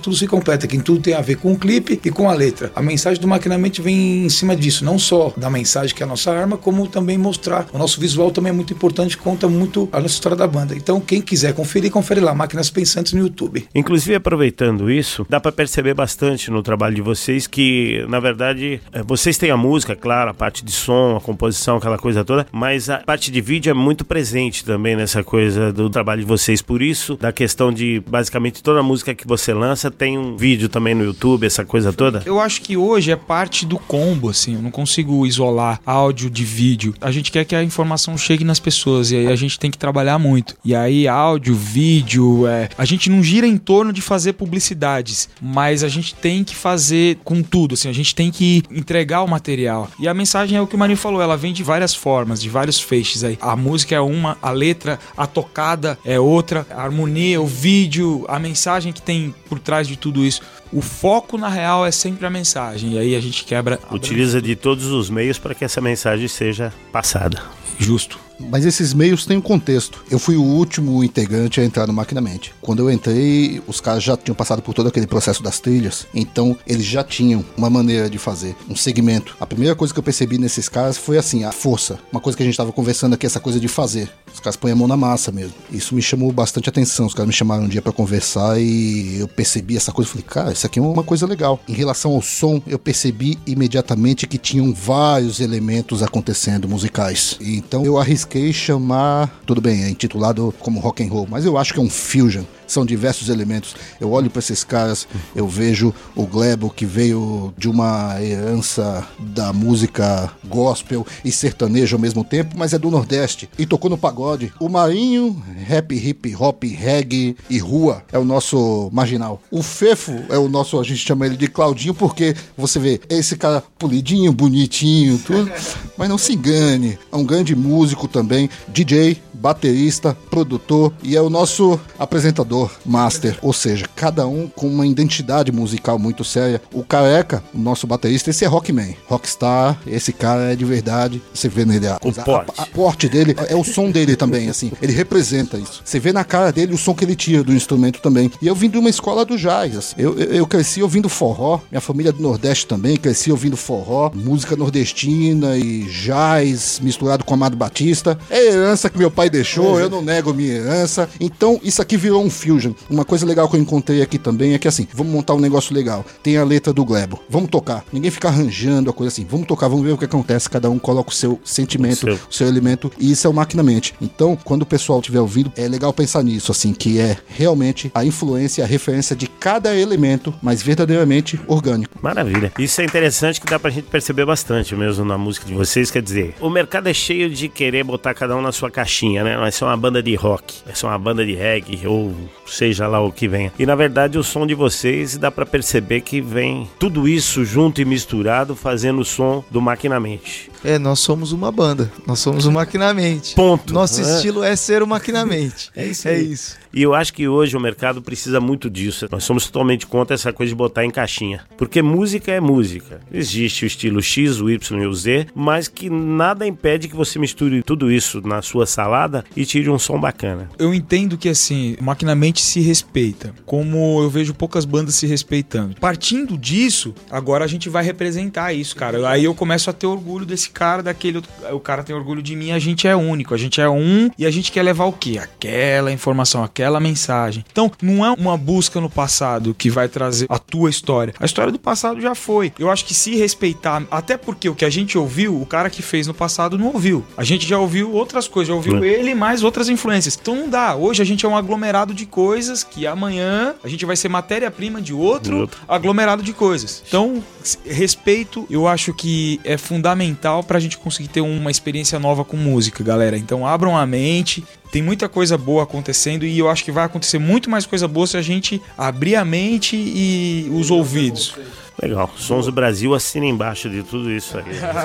tudo se completa, que tudo tem a ver com o clipe e com a letra. A mensagem do Maquinamente vem em cima disso, não só da mensagem que é a nossa arma, como também mostrar. O nosso visual também é muito importante, conta muito a nossa história da banda. Então, quem quiser conferir, confere lá, Máquinas Pensantes no YouTube. Inclusive, aproveitando isso, dá pra perceber bastante no trabalho de vocês que, na verdade, vocês têm a música, claro, a parte de som, a composição, aquela coisa toda, mas a parte de vídeo é muito presente também nessa coisa do trabalho de vocês. Por isso, da questão de, basicamente, toda a música que você lança tem um vídeo também no YouTube, essa coisa toda? Eu acho que hoje é parte do combo, assim, eu não consigo isolar áudio de vídeo. A gente quer que a informação chegue nas pessoas e aí a gente tem que trabalhar muito. E aí áudio, vídeo, é... a gente não gira em torno de fazer publicidades, mas a gente tem que fazer com tudo, assim, a gente tem que entregar o material. E a mensagem é o que o Marinho falou, ela vem de várias formas, de vários feixes aí. A música é uma, a letra, a tocada é outra, a harmonia, o vídeo, a mensagem que tem por trás de tudo isso. O foco, na real, é sempre a mensagem. E aí a gente quebra... Utiliza de todos os meios para que essa mensagem seja passada. Justo. Mas esses meios têm um contexto. Eu fui o último integrante a entrar no Maquinamente. Quando eu entrei, os caras já tinham passado por todo aquele processo das trilhas, então eles já tinham uma maneira de fazer, um segmento. A primeira coisa que eu percebi nesses caras foi assim, a força. Uma coisa que a gente estava conversando aqui, essa coisa de fazer. Os caras põem a mão na massa mesmo. Isso me chamou bastante atenção. Os caras me chamaram um dia pra conversar e eu percebi essa coisa. Eu falei, cara, isso aqui é uma coisa legal. Em relação ao som, eu percebi imediatamente que tinham vários elementos acontecendo musicais. Então eu arrisquei chamar, tudo bem, é intitulado como rock and roll, mas eu acho que é um fusion. São diversos elementos. Eu olho para esses caras, eu vejo o Glebo, que veio de uma herança da música gospel e sertanejo ao mesmo tempo, mas é do Nordeste e tocou no pagode. O Marinho, rap, hip hop, reggae e rua, é o nosso marginal. O Fefo é o nosso, a gente chama ele de Claudinho, porque você vê esse cara polidinho, bonitinho, tudo, mas não se engane, é um grande músico também, D J, baterista, produtor e é o nosso apresentador master, ou seja, cada um com uma identidade musical muito séria. O Careca, o nosso baterista, esse é Rockman, Rockstar, esse cara é de verdade. Você vê nele a, o a, a, a porte dele, é o som dele também, assim, ele representa isso. Você vê na cara dele o som que ele tira do instrumento também. E eu vim de uma escola do jazz, assim. eu, eu, eu cresci ouvindo forró, minha família é do Nordeste também, cresci ouvindo forró, música nordestina e jazz misturado com Amado Batista. É a herança que meu pai deixou, eu não nego minha herança. Então isso aqui virou um fusion. Uma coisa legal que eu encontrei aqui também é que assim, vamos montar um negócio legal. Tem a letra do Glebo, vamos tocar. Ninguém fica arranjando a coisa assim, vamos tocar, vamos ver o que acontece. Cada um coloca o seu sentimento, o seu, o seu elemento, e isso é o Maquinamente. Então, quando o pessoal estiver ouvindo, é legal pensar nisso, assim, que é realmente a influência, a referência de cada elemento, mas verdadeiramente orgânico. Maravilha. Isso é interessante, que dá pra gente perceber bastante mesmo na música de vocês. Quer dizer, o mercado é cheio de querer botar cada um na sua caixinha, né? Vai ser uma banda de rock, vai ser uma banda de reggae, ou seja lá o que venha. E na verdade o som de vocês dá pra perceber que vem tudo isso junto e misturado, fazendo o som do Maquinamente. É, nós somos uma banda, nós somos o Maquinamente. Ponto. Nosso é. estilo é ser o Maquinamente. É isso. É isso. E eu acho que hoje o mercado precisa muito disso. Nós somos totalmente contra essa coisa de botar em caixinha. Porque música é música. Existe o estilo X, o Y e o Z, mas que nada impede que você misture tudo isso na sua salada e tire um som bacana. Eu entendo que assim, o Maquinamente se respeita, como eu vejo poucas bandas se respeitando. Partindo disso, agora a gente vai representar isso, cara. Aí eu começo a ter orgulho desse cara, daquele outro... O cara tem orgulho de mim, a gente é único, a gente é um e a gente quer levar o quê? Aquela informação, aquela mensagem. Então, não é uma busca no passado que vai trazer a tua história. A história do passado já foi. Eu acho que se respeitar, até porque o que a gente ouviu, o cara que fez no passado não ouviu. A gente já ouviu outras coisas, já ouviu é. ele mais outras influências. Então não dá. Hoje a gente é um aglomerado de coisas que amanhã a gente vai ser matéria-prima de outro, outro aglomerado de coisas. Então, respeito, eu acho que é fundamental pra gente conseguir ter uma experiência nova com música, galera. Então abram a mente. Tem muita coisa boa acontecendo e eu acho que vai acontecer muito mais coisa boa se a gente abrir a mente e os ouvidos. Legal, Sons do Brasil assina embaixo de tudo isso aí.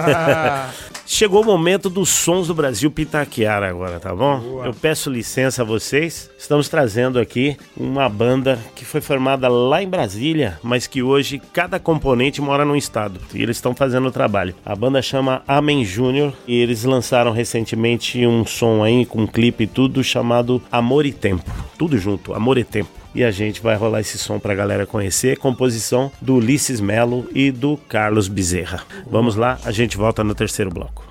Chegou o momento dos Sons do Brasil pitaquear agora, tá bom? Boa. Eu peço licença a vocês. Estamos trazendo aqui uma banda que foi formada lá em Brasília, mas que hoje cada componente mora num estado e eles estão fazendo o trabalho. A banda chama Amém Júnior e eles lançaram recentemente um som aí com um clipe e tudo chamado Amor e Tempo. Tudo junto, Amor e Tempo. e a gente vai rolar esse som pra galera conhecer, composição do Ulisses Melo e do Carlos Bezerra. Vamos lá, a gente volta no terceiro bloco.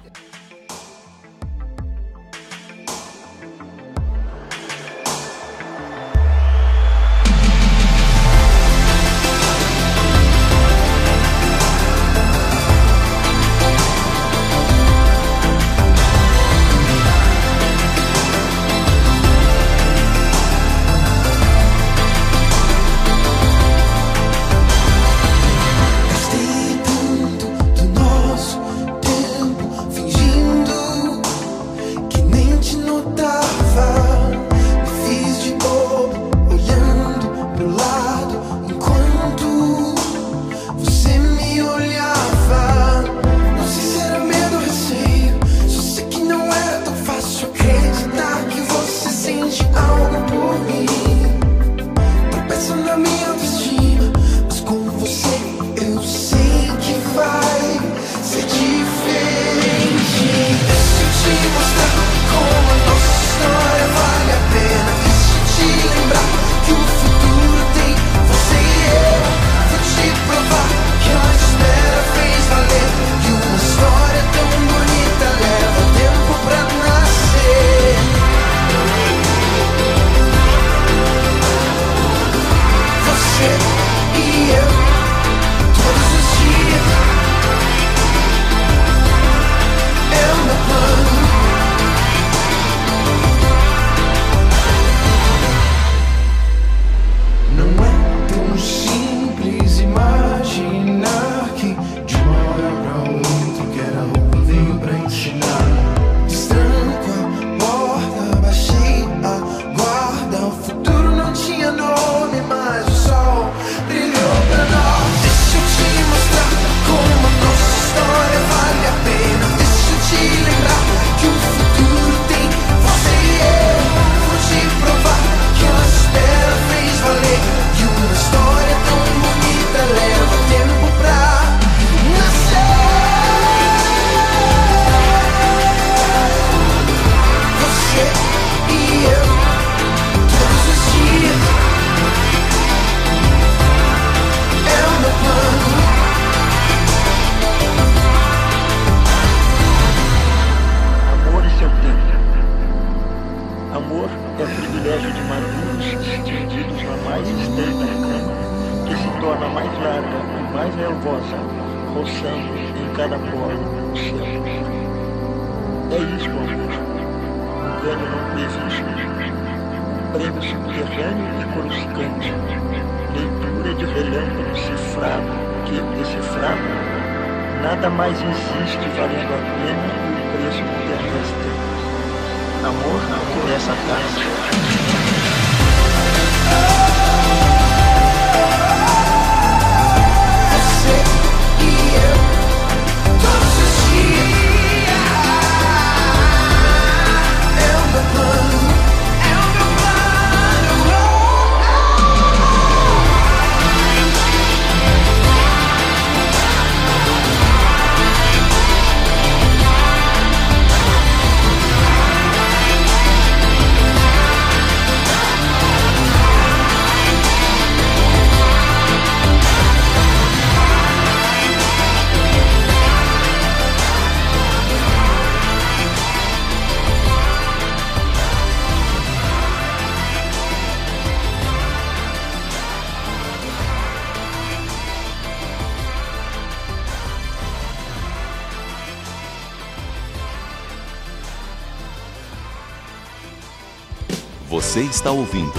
Você está ouvindo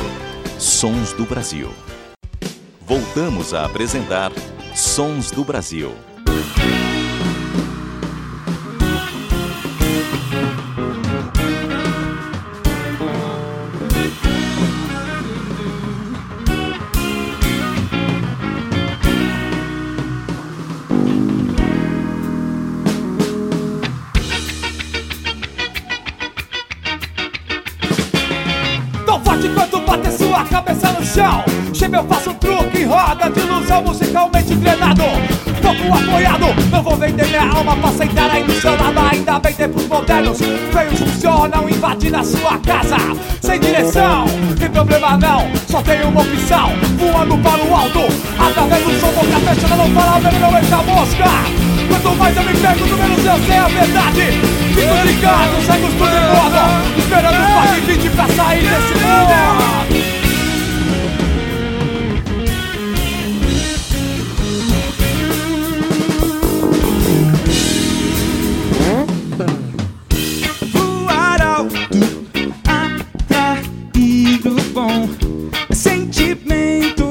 Sons do Brasil. Voltamos a apresentar Sons do Brasil. Chega, eu faço um truque, roda de ilusão musicalmente treinado. Tô vivo apoiado. Não vou vender minha alma pra sentar aí no seu lado. Ainda bem tempos modernos, feios funcionam, invadir na sua casa sem direção, tem problema não, só tem uma opção, voando para o alto, através do som, boca fechada, não fala, velho, não entra a mosca. Quanto mais eu me pergunto, menos eu sei a verdade. Fico ligado, segue os tudo em modo, esperando o Pac vinte pra sair desse mundo. Sentimento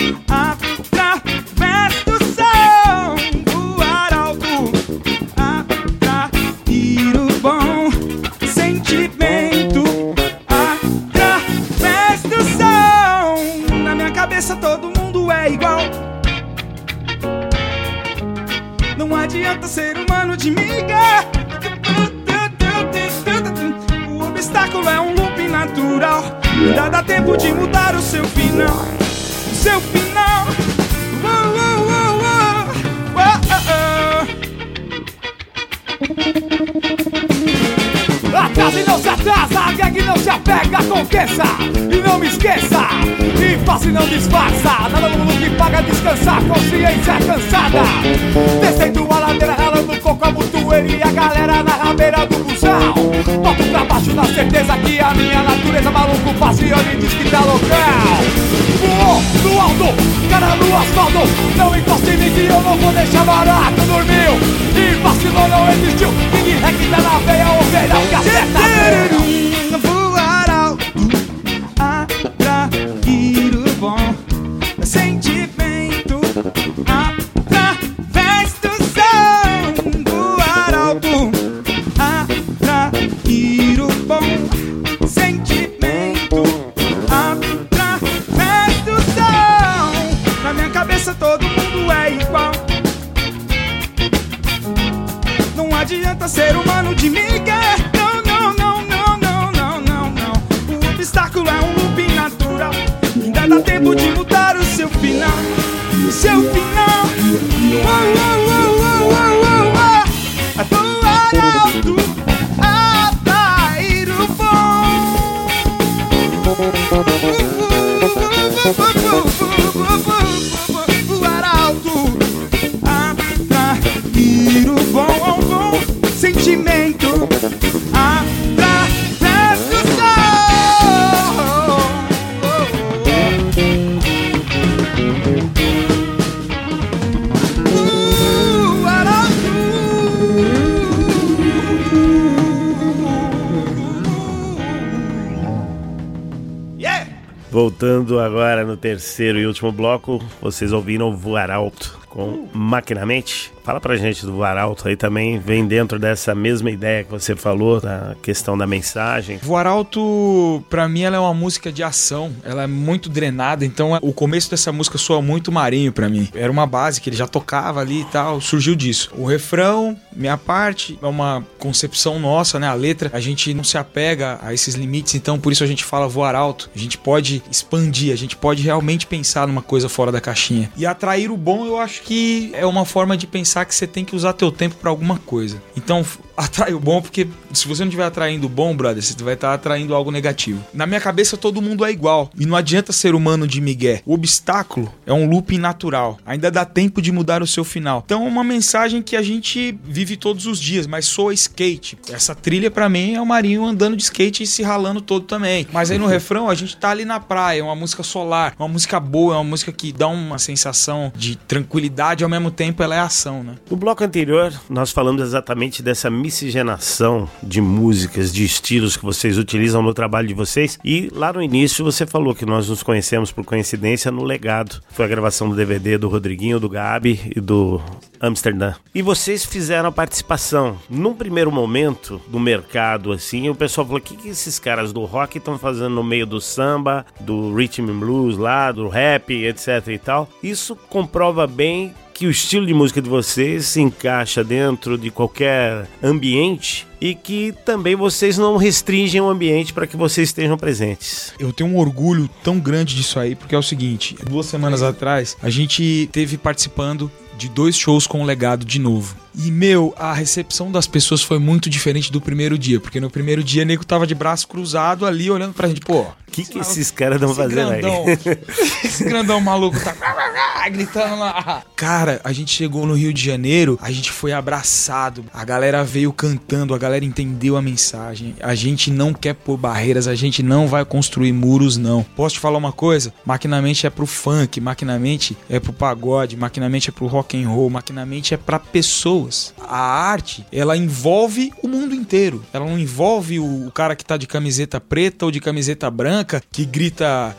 através do som, voar alto, atrair o bom. Sentimento através do som. Na minha cabeça todo mundo é igual. Não adianta ser humano de miga. O obstáculo é um loop natural. Ainda dá tempo de mudar o seu final. O seu final. Uh, uh, uh, uh. Uh, uh, uh. Atrasa e não se atrasa, a gangue não se apega, aconteça e não me esqueça. E faça e não disfarça, nada no mundo que paga descansar, consciência cansada. Descendo a ladeira, ralando coco, a mutueira e a galera na rabeira do busão. Boto pra baixo na certeza que a minha natureza maluco passeando e diz que tá local. Voou no alto, cara no asfalto, não encosta em mim que eu não vou deixar barato. Dormiu e vacilou, não existiu. King Hack tá na veia, ovelha, o caceta. Voar alto, atrair o bom. Sentimento através do som. Voar alto, atrair o bom. Sentimento através do som. Na minha cabeça todo mundo é igual. Não adianta ser humano de miga. Não, não, não, não, não, não, não, não. O obstáculo é um loop natural. Ainda dá tempo de mudar o seu final. O seu final. Oh, oh, oh, oh, oh, oh, oh. A voar alto, atrair o bom. Voar alto, atrair o bom, bom. Sentimento através do som. Voar alto. Yeah! Voltando agora no terceiro e último bloco, vocês ouviram Voar Alto com Maquinamente. Fala pra gente do Voar Alto aí também, vem dentro dessa mesma ideia que você falou, da questão da mensagem. Voar Alto, pra mim, ela é uma música de ação, ela é muito drenada, então o começo dessa música soa muito Marinho pra mim. Era uma base que ele já tocava ali e tal, surgiu disso. O refrão, minha parte, é uma concepção nossa, né? A letra, a gente não se apega a esses limites, então por isso a gente fala voar alto. A gente pode expandir, a gente pode realmente pensar numa coisa fora da caixinha. E atrair o bom, eu acho que é uma forma de pensar que você tem que usar teu tempo pra alguma coisa. Então, atrai o bom, porque se você não estiver atraindo o bom, brother, você vai estar atraindo algo negativo. Na minha cabeça, todo mundo é igual. E não adianta ser humano de migué. O obstáculo é um looping natural. Ainda dá tempo de mudar o seu final. Então, é uma mensagem que a gente vive todos os dias, mas soa skate. Essa trilha, pra mim, é o Marinho andando de skate e se ralando todo também. Mas aí no refrão, a gente tá ali na praia, é uma música solar, uma música boa, é uma música que dá uma sensação de tranquilidade, ao mesmo tempo ela é ação, né? No bloco anterior, nós falamos exatamente dessa miscigenação de músicas, de estilos que vocês utilizam no trabalho de vocês. E lá no início você falou que nós nos conhecemos por coincidência no Legado. Foi a gravação do D V D do Rodriguinho, do Gabi e do Amsterdã. E vocês fizeram a participação. Num primeiro momento do mercado, assim, o pessoal falou: o que, que esses caras do rock estão fazendo no meio do samba, do rhythm and blues lá, do rap, etc e tal. Isso comprova bem que o estilo de música de vocês se encaixa dentro de qualquer ambiente e que também vocês não restringem o ambiente para que vocês estejam presentes. Eu tenho um orgulho tão grande disso aí, porque é o seguinte, duas semanas atrás a gente teve participando de dois shows com o Legado de novo. E, meu, a recepção das pessoas foi muito diferente do primeiro dia, porque no primeiro dia o nego tava de braço cruzado ali, olhando pra gente, pô... O que que esses caras estão fazendo grandão, aí? Esse grandão maluco tá gritando lá. Cara, a gente chegou no Rio de Janeiro, a gente foi abraçado, a galera veio cantando, a galera entendeu a mensagem. A gente não quer pôr barreiras, a gente não vai construir muros, não. Posso te falar uma coisa? Maquinamente é pro funk, maquinamente é pro pagode, maquinamente é pro rock and roll, maquinamente é pra pessoas. A arte, ela envolve o mundo inteiro. Ela não envolve o cara que tá de camiseta preta ou de camiseta branca, que grita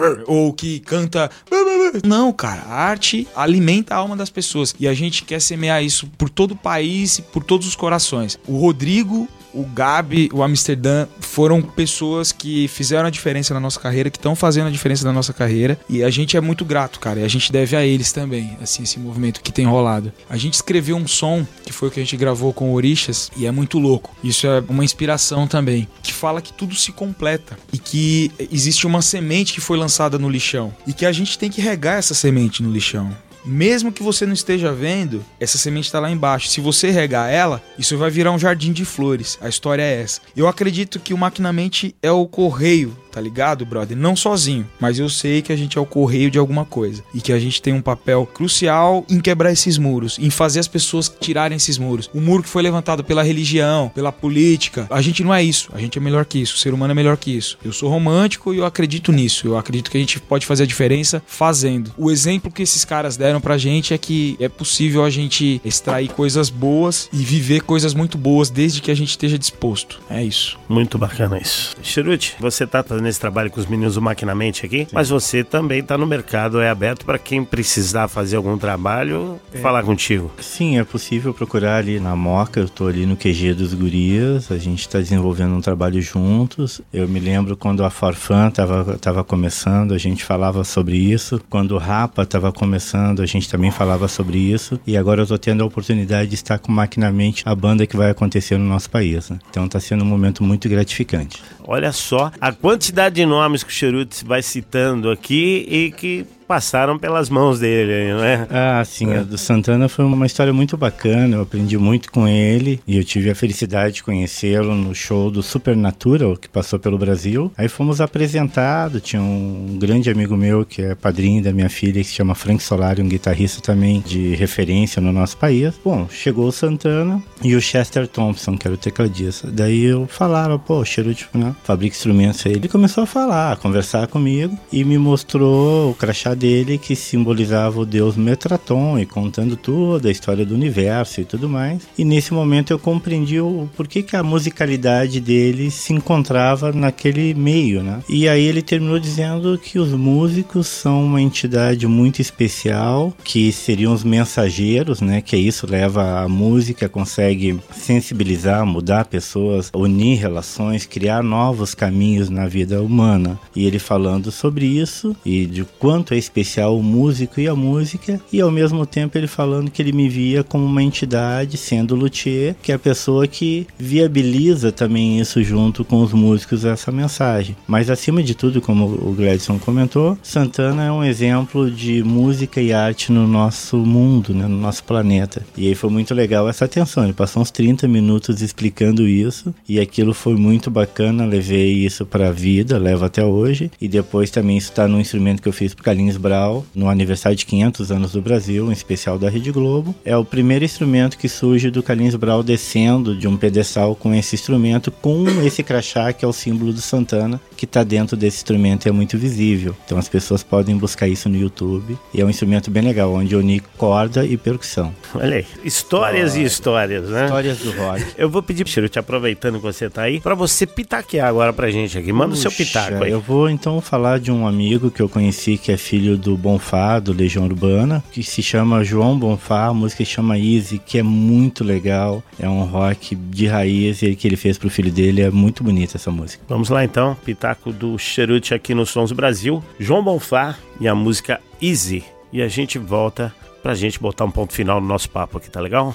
ou que canta. Não, cara, a arte alimenta a alma das pessoas e a gente quer semear isso por todo o país e por todos os corações. O Rodrigo, o Gabi, o Amsterdã foram pessoas que fizeram a diferença na nossa carreira, que estão fazendo a diferença na nossa carreira, e a gente é muito grato, cara, e a gente deve a eles também, assim, esse movimento que tem rolado. A gente escreveu um som, que foi o que a gente gravou com o Orixás, e é muito louco. Isso é uma inspiração também, que fala que tudo se completa, e que existe uma semente que foi lançada no lixão, e que a gente tem que regar essa semente no lixão. Mesmo que você não esteja vendo, essa semente está lá embaixo. Se você regar ela, isso vai virar um jardim de flores. A história é essa. Eu acredito que o Maquinamente é o correio, tá ligado, brother? Não sozinho, mas eu sei que a gente é o correio de alguma coisa. E que a gente tem um papel crucial em quebrar esses muros, em fazer as pessoas tirarem esses muros. O muro que foi levantado pela religião, pela política, a gente não é isso. A gente é melhor que isso. O ser humano é melhor que isso. Eu sou romântico e eu acredito nisso. Eu acredito que a gente pode fazer a diferença fazendo. O exemplo que esses caras deram pra gente é que é possível a gente extrair coisas boas e viver coisas muito boas desde que a gente esteja disposto. É isso. Muito bacana isso. Chirute, você tá fazendo esse trabalho com os meninos do Maquinamente aqui, Sim. mas você também tá no mercado, é aberto para quem precisar fazer algum trabalho, é. falar contigo. Sim, é possível procurar ali na Moca, eu tô ali no Q G dos Gurias, a gente tá desenvolvendo um trabalho juntos. Eu me lembro quando a Farfã tava, tava começando, a gente falava sobre isso. Quando o Rapa tava começando, a gente também falava sobre isso. E agora eu tô tendo a oportunidade de estar com Maquinamente, a banda que vai acontecer no nosso país, né? Então tá sendo um momento muito gratificante. Olha só a quantidade de nomes que o Chirute vai citando aqui e que passaram pelas mãos dele, não é? Ah, sim, é. A do Santana foi uma história muito bacana, eu aprendi muito com ele e eu tive a felicidade de conhecê-lo no show do Supernatural, que passou pelo Brasil. Aí fomos apresentados, tinha um grande amigo meu que é padrinho da minha filha, que se chama Frank Solari, um guitarrista também de referência no nosso país. Bom, chegou o Santana e o Chester Thompson, que era o tecladista. Daí eu falaram, pô, cheiro tipo, né? Fabrica instrumentos aí. Ele começou a falar, a conversar comigo e me mostrou o crachá dele que simbolizava o deus Metraton e contando toda a história do universo e tudo mais. E nesse momento eu compreendi o porquê que a musicalidade dele se encontrava naquele meio, né? E aí ele terminou dizendo que os músicos são uma entidade muito especial, que seriam os mensageiros, né? Que isso leva a música, consegue sensibilizar, mudar pessoas, unir relações, criar novos caminhos na vida humana. E ele falando sobre isso e de quanto é especial o músico e a música, e ao mesmo tempo ele falando que ele me via como uma entidade, sendo luthier, que é a pessoa que viabiliza também isso junto com os músicos, essa mensagem. Mas acima de tudo, como o Gladson comentou, Santana é um exemplo de música e arte no nosso mundo, né, no nosso planeta. E aí foi muito legal essa atenção, ele passou uns trinta minutos explicando isso, e aquilo foi muito bacana, levei isso pra vida, levo até hoje, e depois também isso tá no instrumento que eu fiz pro Carlinhos Brau, no aniversário de quinhentos anos do Brasil, um especial da Rede Globo. É o primeiro instrumento que surge do Carlinhos Brau descendo de um pedestal com esse instrumento, com esse crachá que é o símbolo do Santana, que está dentro desse instrumento e é muito visível. Então as pessoas podem buscar isso no YouTube. E é um instrumento bem legal, onde une corda e percussão. Olha aí, histórias oh, e histórias, né? Histórias do rock. Eu vou pedir, Chirute, aproveitando que você tá aí, para você pitaquear agora pra gente aqui. Manda Puxa, o seu pitaco aí. Eu vou então falar de um amigo que eu conheci, que é filho do Bonfá, do Legião Urbana, que se chama João Bonfá, a música se chama Easy, que é muito legal, é um rock de raiz e que ele fez pro filho dele, é muito bonita essa música. Vamos lá então, pitaco do Chirute aqui no Sons do Brasil, João Bonfá e a música Easy, e a gente volta pra gente botar um ponto final no nosso papo aqui, tá legal?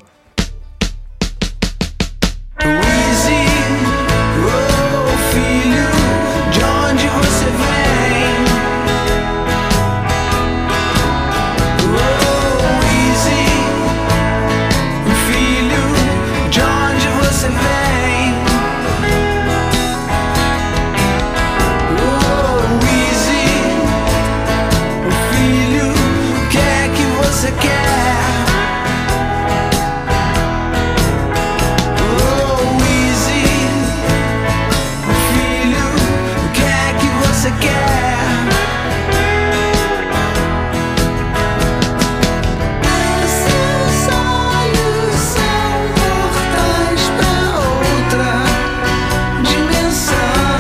Easy, oh filho, de onde você vem? Oh, easy. você quer? Oh, Easy, filho, o que é que você quer? Seus olhos são portais pra outra dimensão.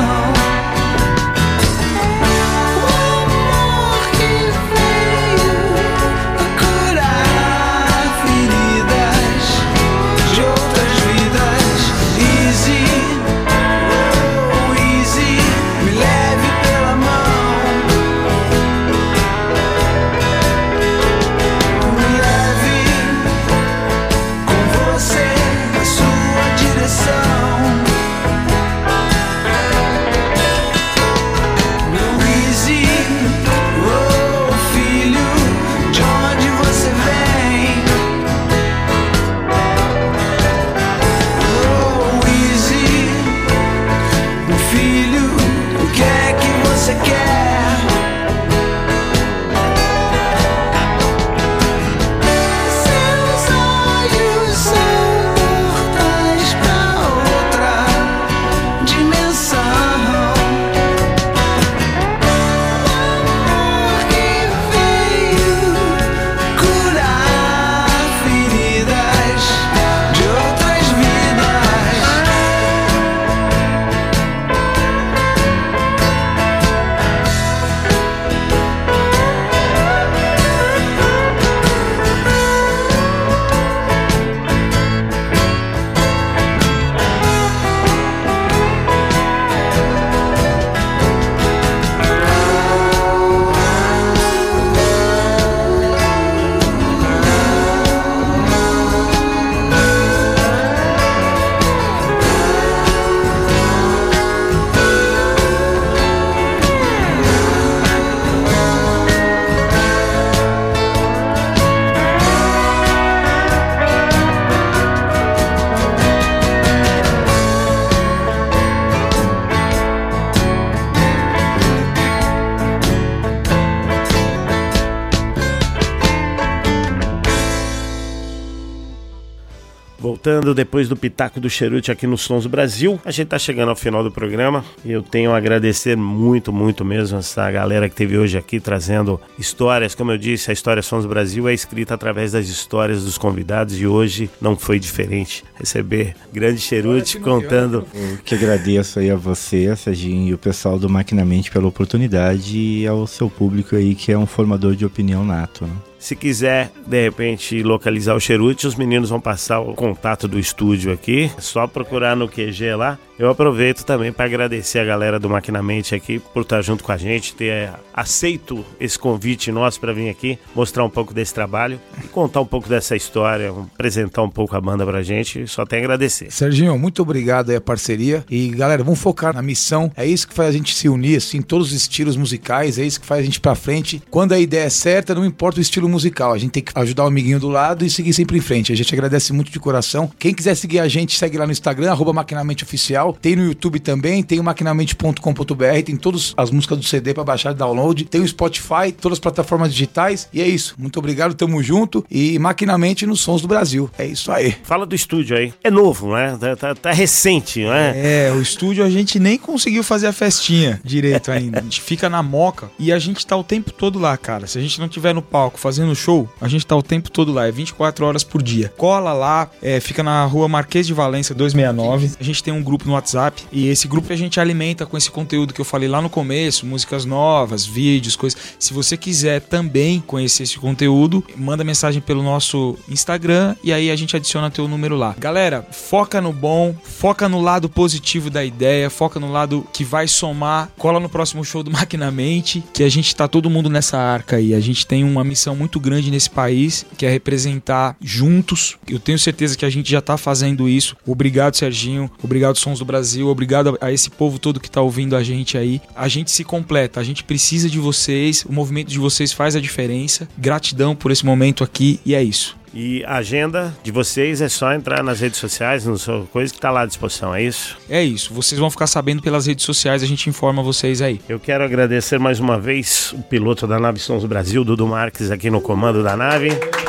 Voltando depois do Pitaco do Cheruti aqui no Sons do Brasil, a gente tá chegando ao final do programa e eu tenho a agradecer muito, muito mesmo essa galera que teve hoje aqui trazendo histórias. Como eu disse, a história Sons do Brasil é escrita através das histórias dos convidados e hoje não foi diferente. Receber grande Cheruti contando... Eu que agradeço aí a você, Serginho, e o pessoal do Maquinamente pela oportunidade e ao seu público aí que é um formador de opinião nato, né? Se quiser, de repente, localizar o Cheruti, os meninos vão passar o contato do estúdio aqui. É só procurar no Q G lá. Eu aproveito também para agradecer a galera do Maquinamente aqui por estar junto com a gente, ter aceito esse convite nosso para vir aqui, mostrar um pouco desse trabalho e contar um pouco dessa história, apresentar um pouco a banda pra gente. Só tem a agradecer. Serginho, muito obrigado aí a parceria. E galera, vamos focar na missão. É isso que faz a gente se unir, assim, todos os estilos musicais. É isso que faz a gente pra frente. Quando a ideia é certa, não importa o estilo musical. A gente tem que ajudar o amiguinho do lado e seguir sempre em frente. A gente agradece muito de coração. Quem quiser seguir a gente, segue lá no Instagram, arroba Maquinamente Oficial. Tem no YouTube também, tem o maquinamente ponto com ponto b r, tem todas as músicas do C D pra baixar e download. Tem o Spotify, todas as plataformas digitais. E é isso. Muito obrigado, tamo junto. E Maquinamente nos Sons do Brasil. É isso aí. Fala do estúdio aí. É novo, né? Tá, tá, tá recente, não é? É, o estúdio a gente nem conseguiu fazer a festinha direito ainda. A gente fica na moca e a gente tá o tempo todo lá, cara. Se a gente não tiver no palco fazendo show, a gente tá o tempo todo lá. É vinte e quatro horas por dia. Cola lá, é, fica na rua Marquês de Valência duzentos e sessenta e nove. A gente tem um grupo no WhatsApp e esse grupo a gente alimenta com esse conteúdo que eu falei lá no começo, músicas novas, vídeos, coisas. Se você quiser também conhecer esse conteúdo, manda mensagem pelo nosso Instagram e aí a gente adiciona teu número lá. Galera, foca no bom, foca no lado positivo da ideia, foca no lado que vai somar. Cola no próximo show do Maquinamente, que a gente tá todo mundo nessa arca aí. A gente tem uma missão muito grande nesse país, que é representar juntos. Eu tenho certeza que a gente já tá fazendo isso. Obrigado, Serginho. Obrigado, Sons do Brasil. Obrigado a esse povo todo que tá ouvindo a gente aí. A gente se completa. A gente precisa de vocês. O movimento de vocês faz a diferença. Gratidão por esse momento aqui e é isso. E a agenda de vocês é só entrar nas redes sociais, no seu coisa que tá lá à disposição, é isso? É isso, vocês vão ficar sabendo pelas redes sociais, a gente informa vocês aí. Eu quero agradecer mais uma vez o piloto da nave Sons do Brasil, Dudu Marques, aqui no comando da nave.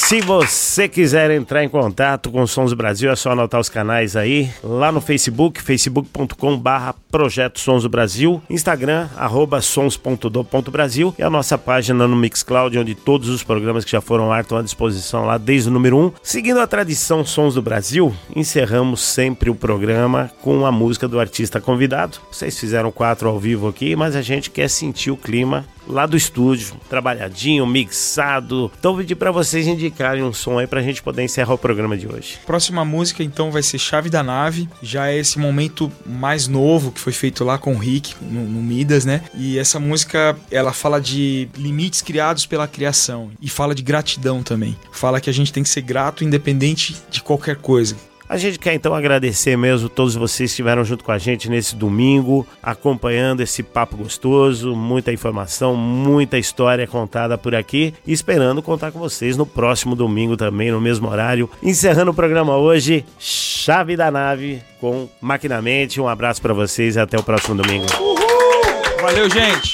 Se você quiser entrar em contato com Sons do Brasil, é só anotar os canais aí, lá no Facebook, facebook ponto com barra Projeto Sons do Brasil, Instagram, arroba sons ponto do ponto brasil e a nossa página no Mixcloud, onde todos os programas que já foram lá estão à disposição lá desde o número um. Seguindo a tradição Sons do Brasil, encerramos sempre o programa com a música do artista convidado. Vocês fizeram quatro ao vivo aqui, mas a gente quer sentir o clima lá do estúdio, trabalhadinho, mixado. Então vou pedir pra vocês indicarem um som aí pra gente poder encerrar o programa de hoje. Próxima música então vai ser Chave da Nave, já é esse momento mais novo que foi feito lá com o Rick no, no Midas, né? E essa música, ela fala de limites criados pela criação e fala de gratidão também. Fala que a gente tem que ser grato independente de qualquer coisa. A gente quer então agradecer mesmo todos vocês que estiveram junto com a gente nesse domingo, acompanhando esse papo gostoso, muita informação, muita história contada por aqui e esperando contar com vocês no próximo domingo também, no mesmo horário. Encerrando o programa hoje, Chave da Nave com Maquinamente. Um abraço para vocês e até o próximo domingo. Uhul! Valeu, gente!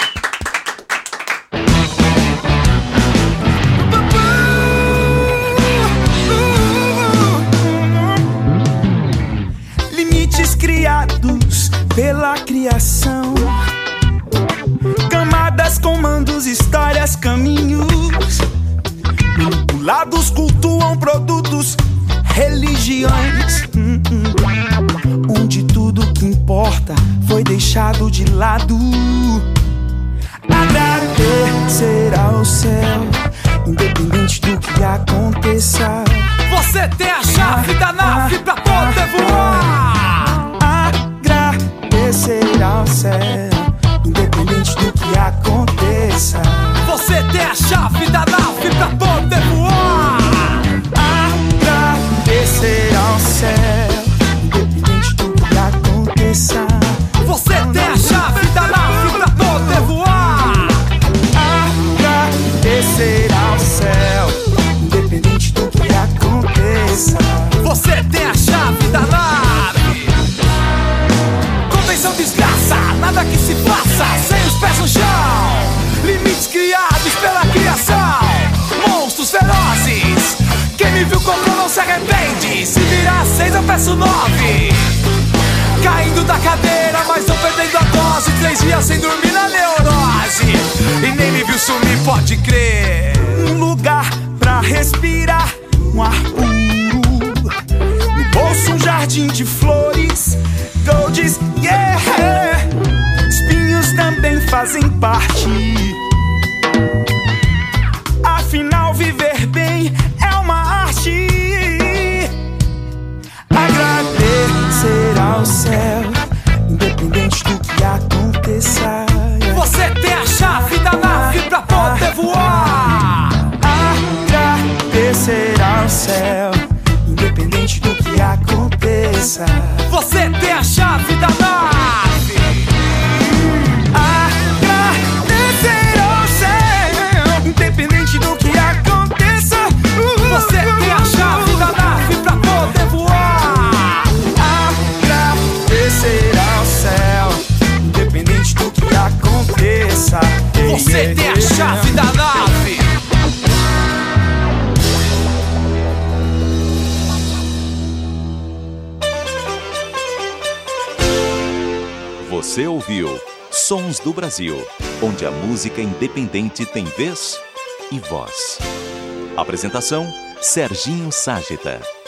Criados pela criação, camadas, comandos, histórias, caminhos, manipulados, cultuam produtos, religiões, hum, hum, onde tudo que importa foi deixado de lado. Agradecer ao céu, independente do que aconteça. Você tem a chave da nave pra poder voar. Agradecer ao céu, independente do que aconteça. Você tem a chave da nave pra poder voar. Agradecer ao céu, independente do que aconteça. Você tem a chave da nave pra poder voar. Agradecer ao céu, independente do que aconteça. Você tem a chave da nave. Convenção desgraça, nada que se faça sem os pés no chão. Limites criados pela criação, monstros ferozes. Quem me viu comprou não se arrepende. Se virar seis eu peço nove. Caindo da cadeira, mas não perdendo a dose. Três dias sem dormir na neurose. E nem me viu sumir, pode crer. Um lugar pra respirar, um ar puro. No bolso um jardim de flores, golds, yeah. Espinhos também fazem parte. Afinal viver bem é uma arte. Agradecer ao céu, independente do que aconteça. Você tem a chave da nave pra poder voar. Agradecer ao céu, independente do que aconteça. Você tem a chave da nave. Agradecer ao céu, independente do que aconteça. Você tem a chave da nave pra poder voar. Agradecer ao céu, independente do que aconteça. Você tem a chave da nave. Você ouviu Sons do Brasil, onde a música independente tem vez e voz. Apresentação: Serginho Ságita.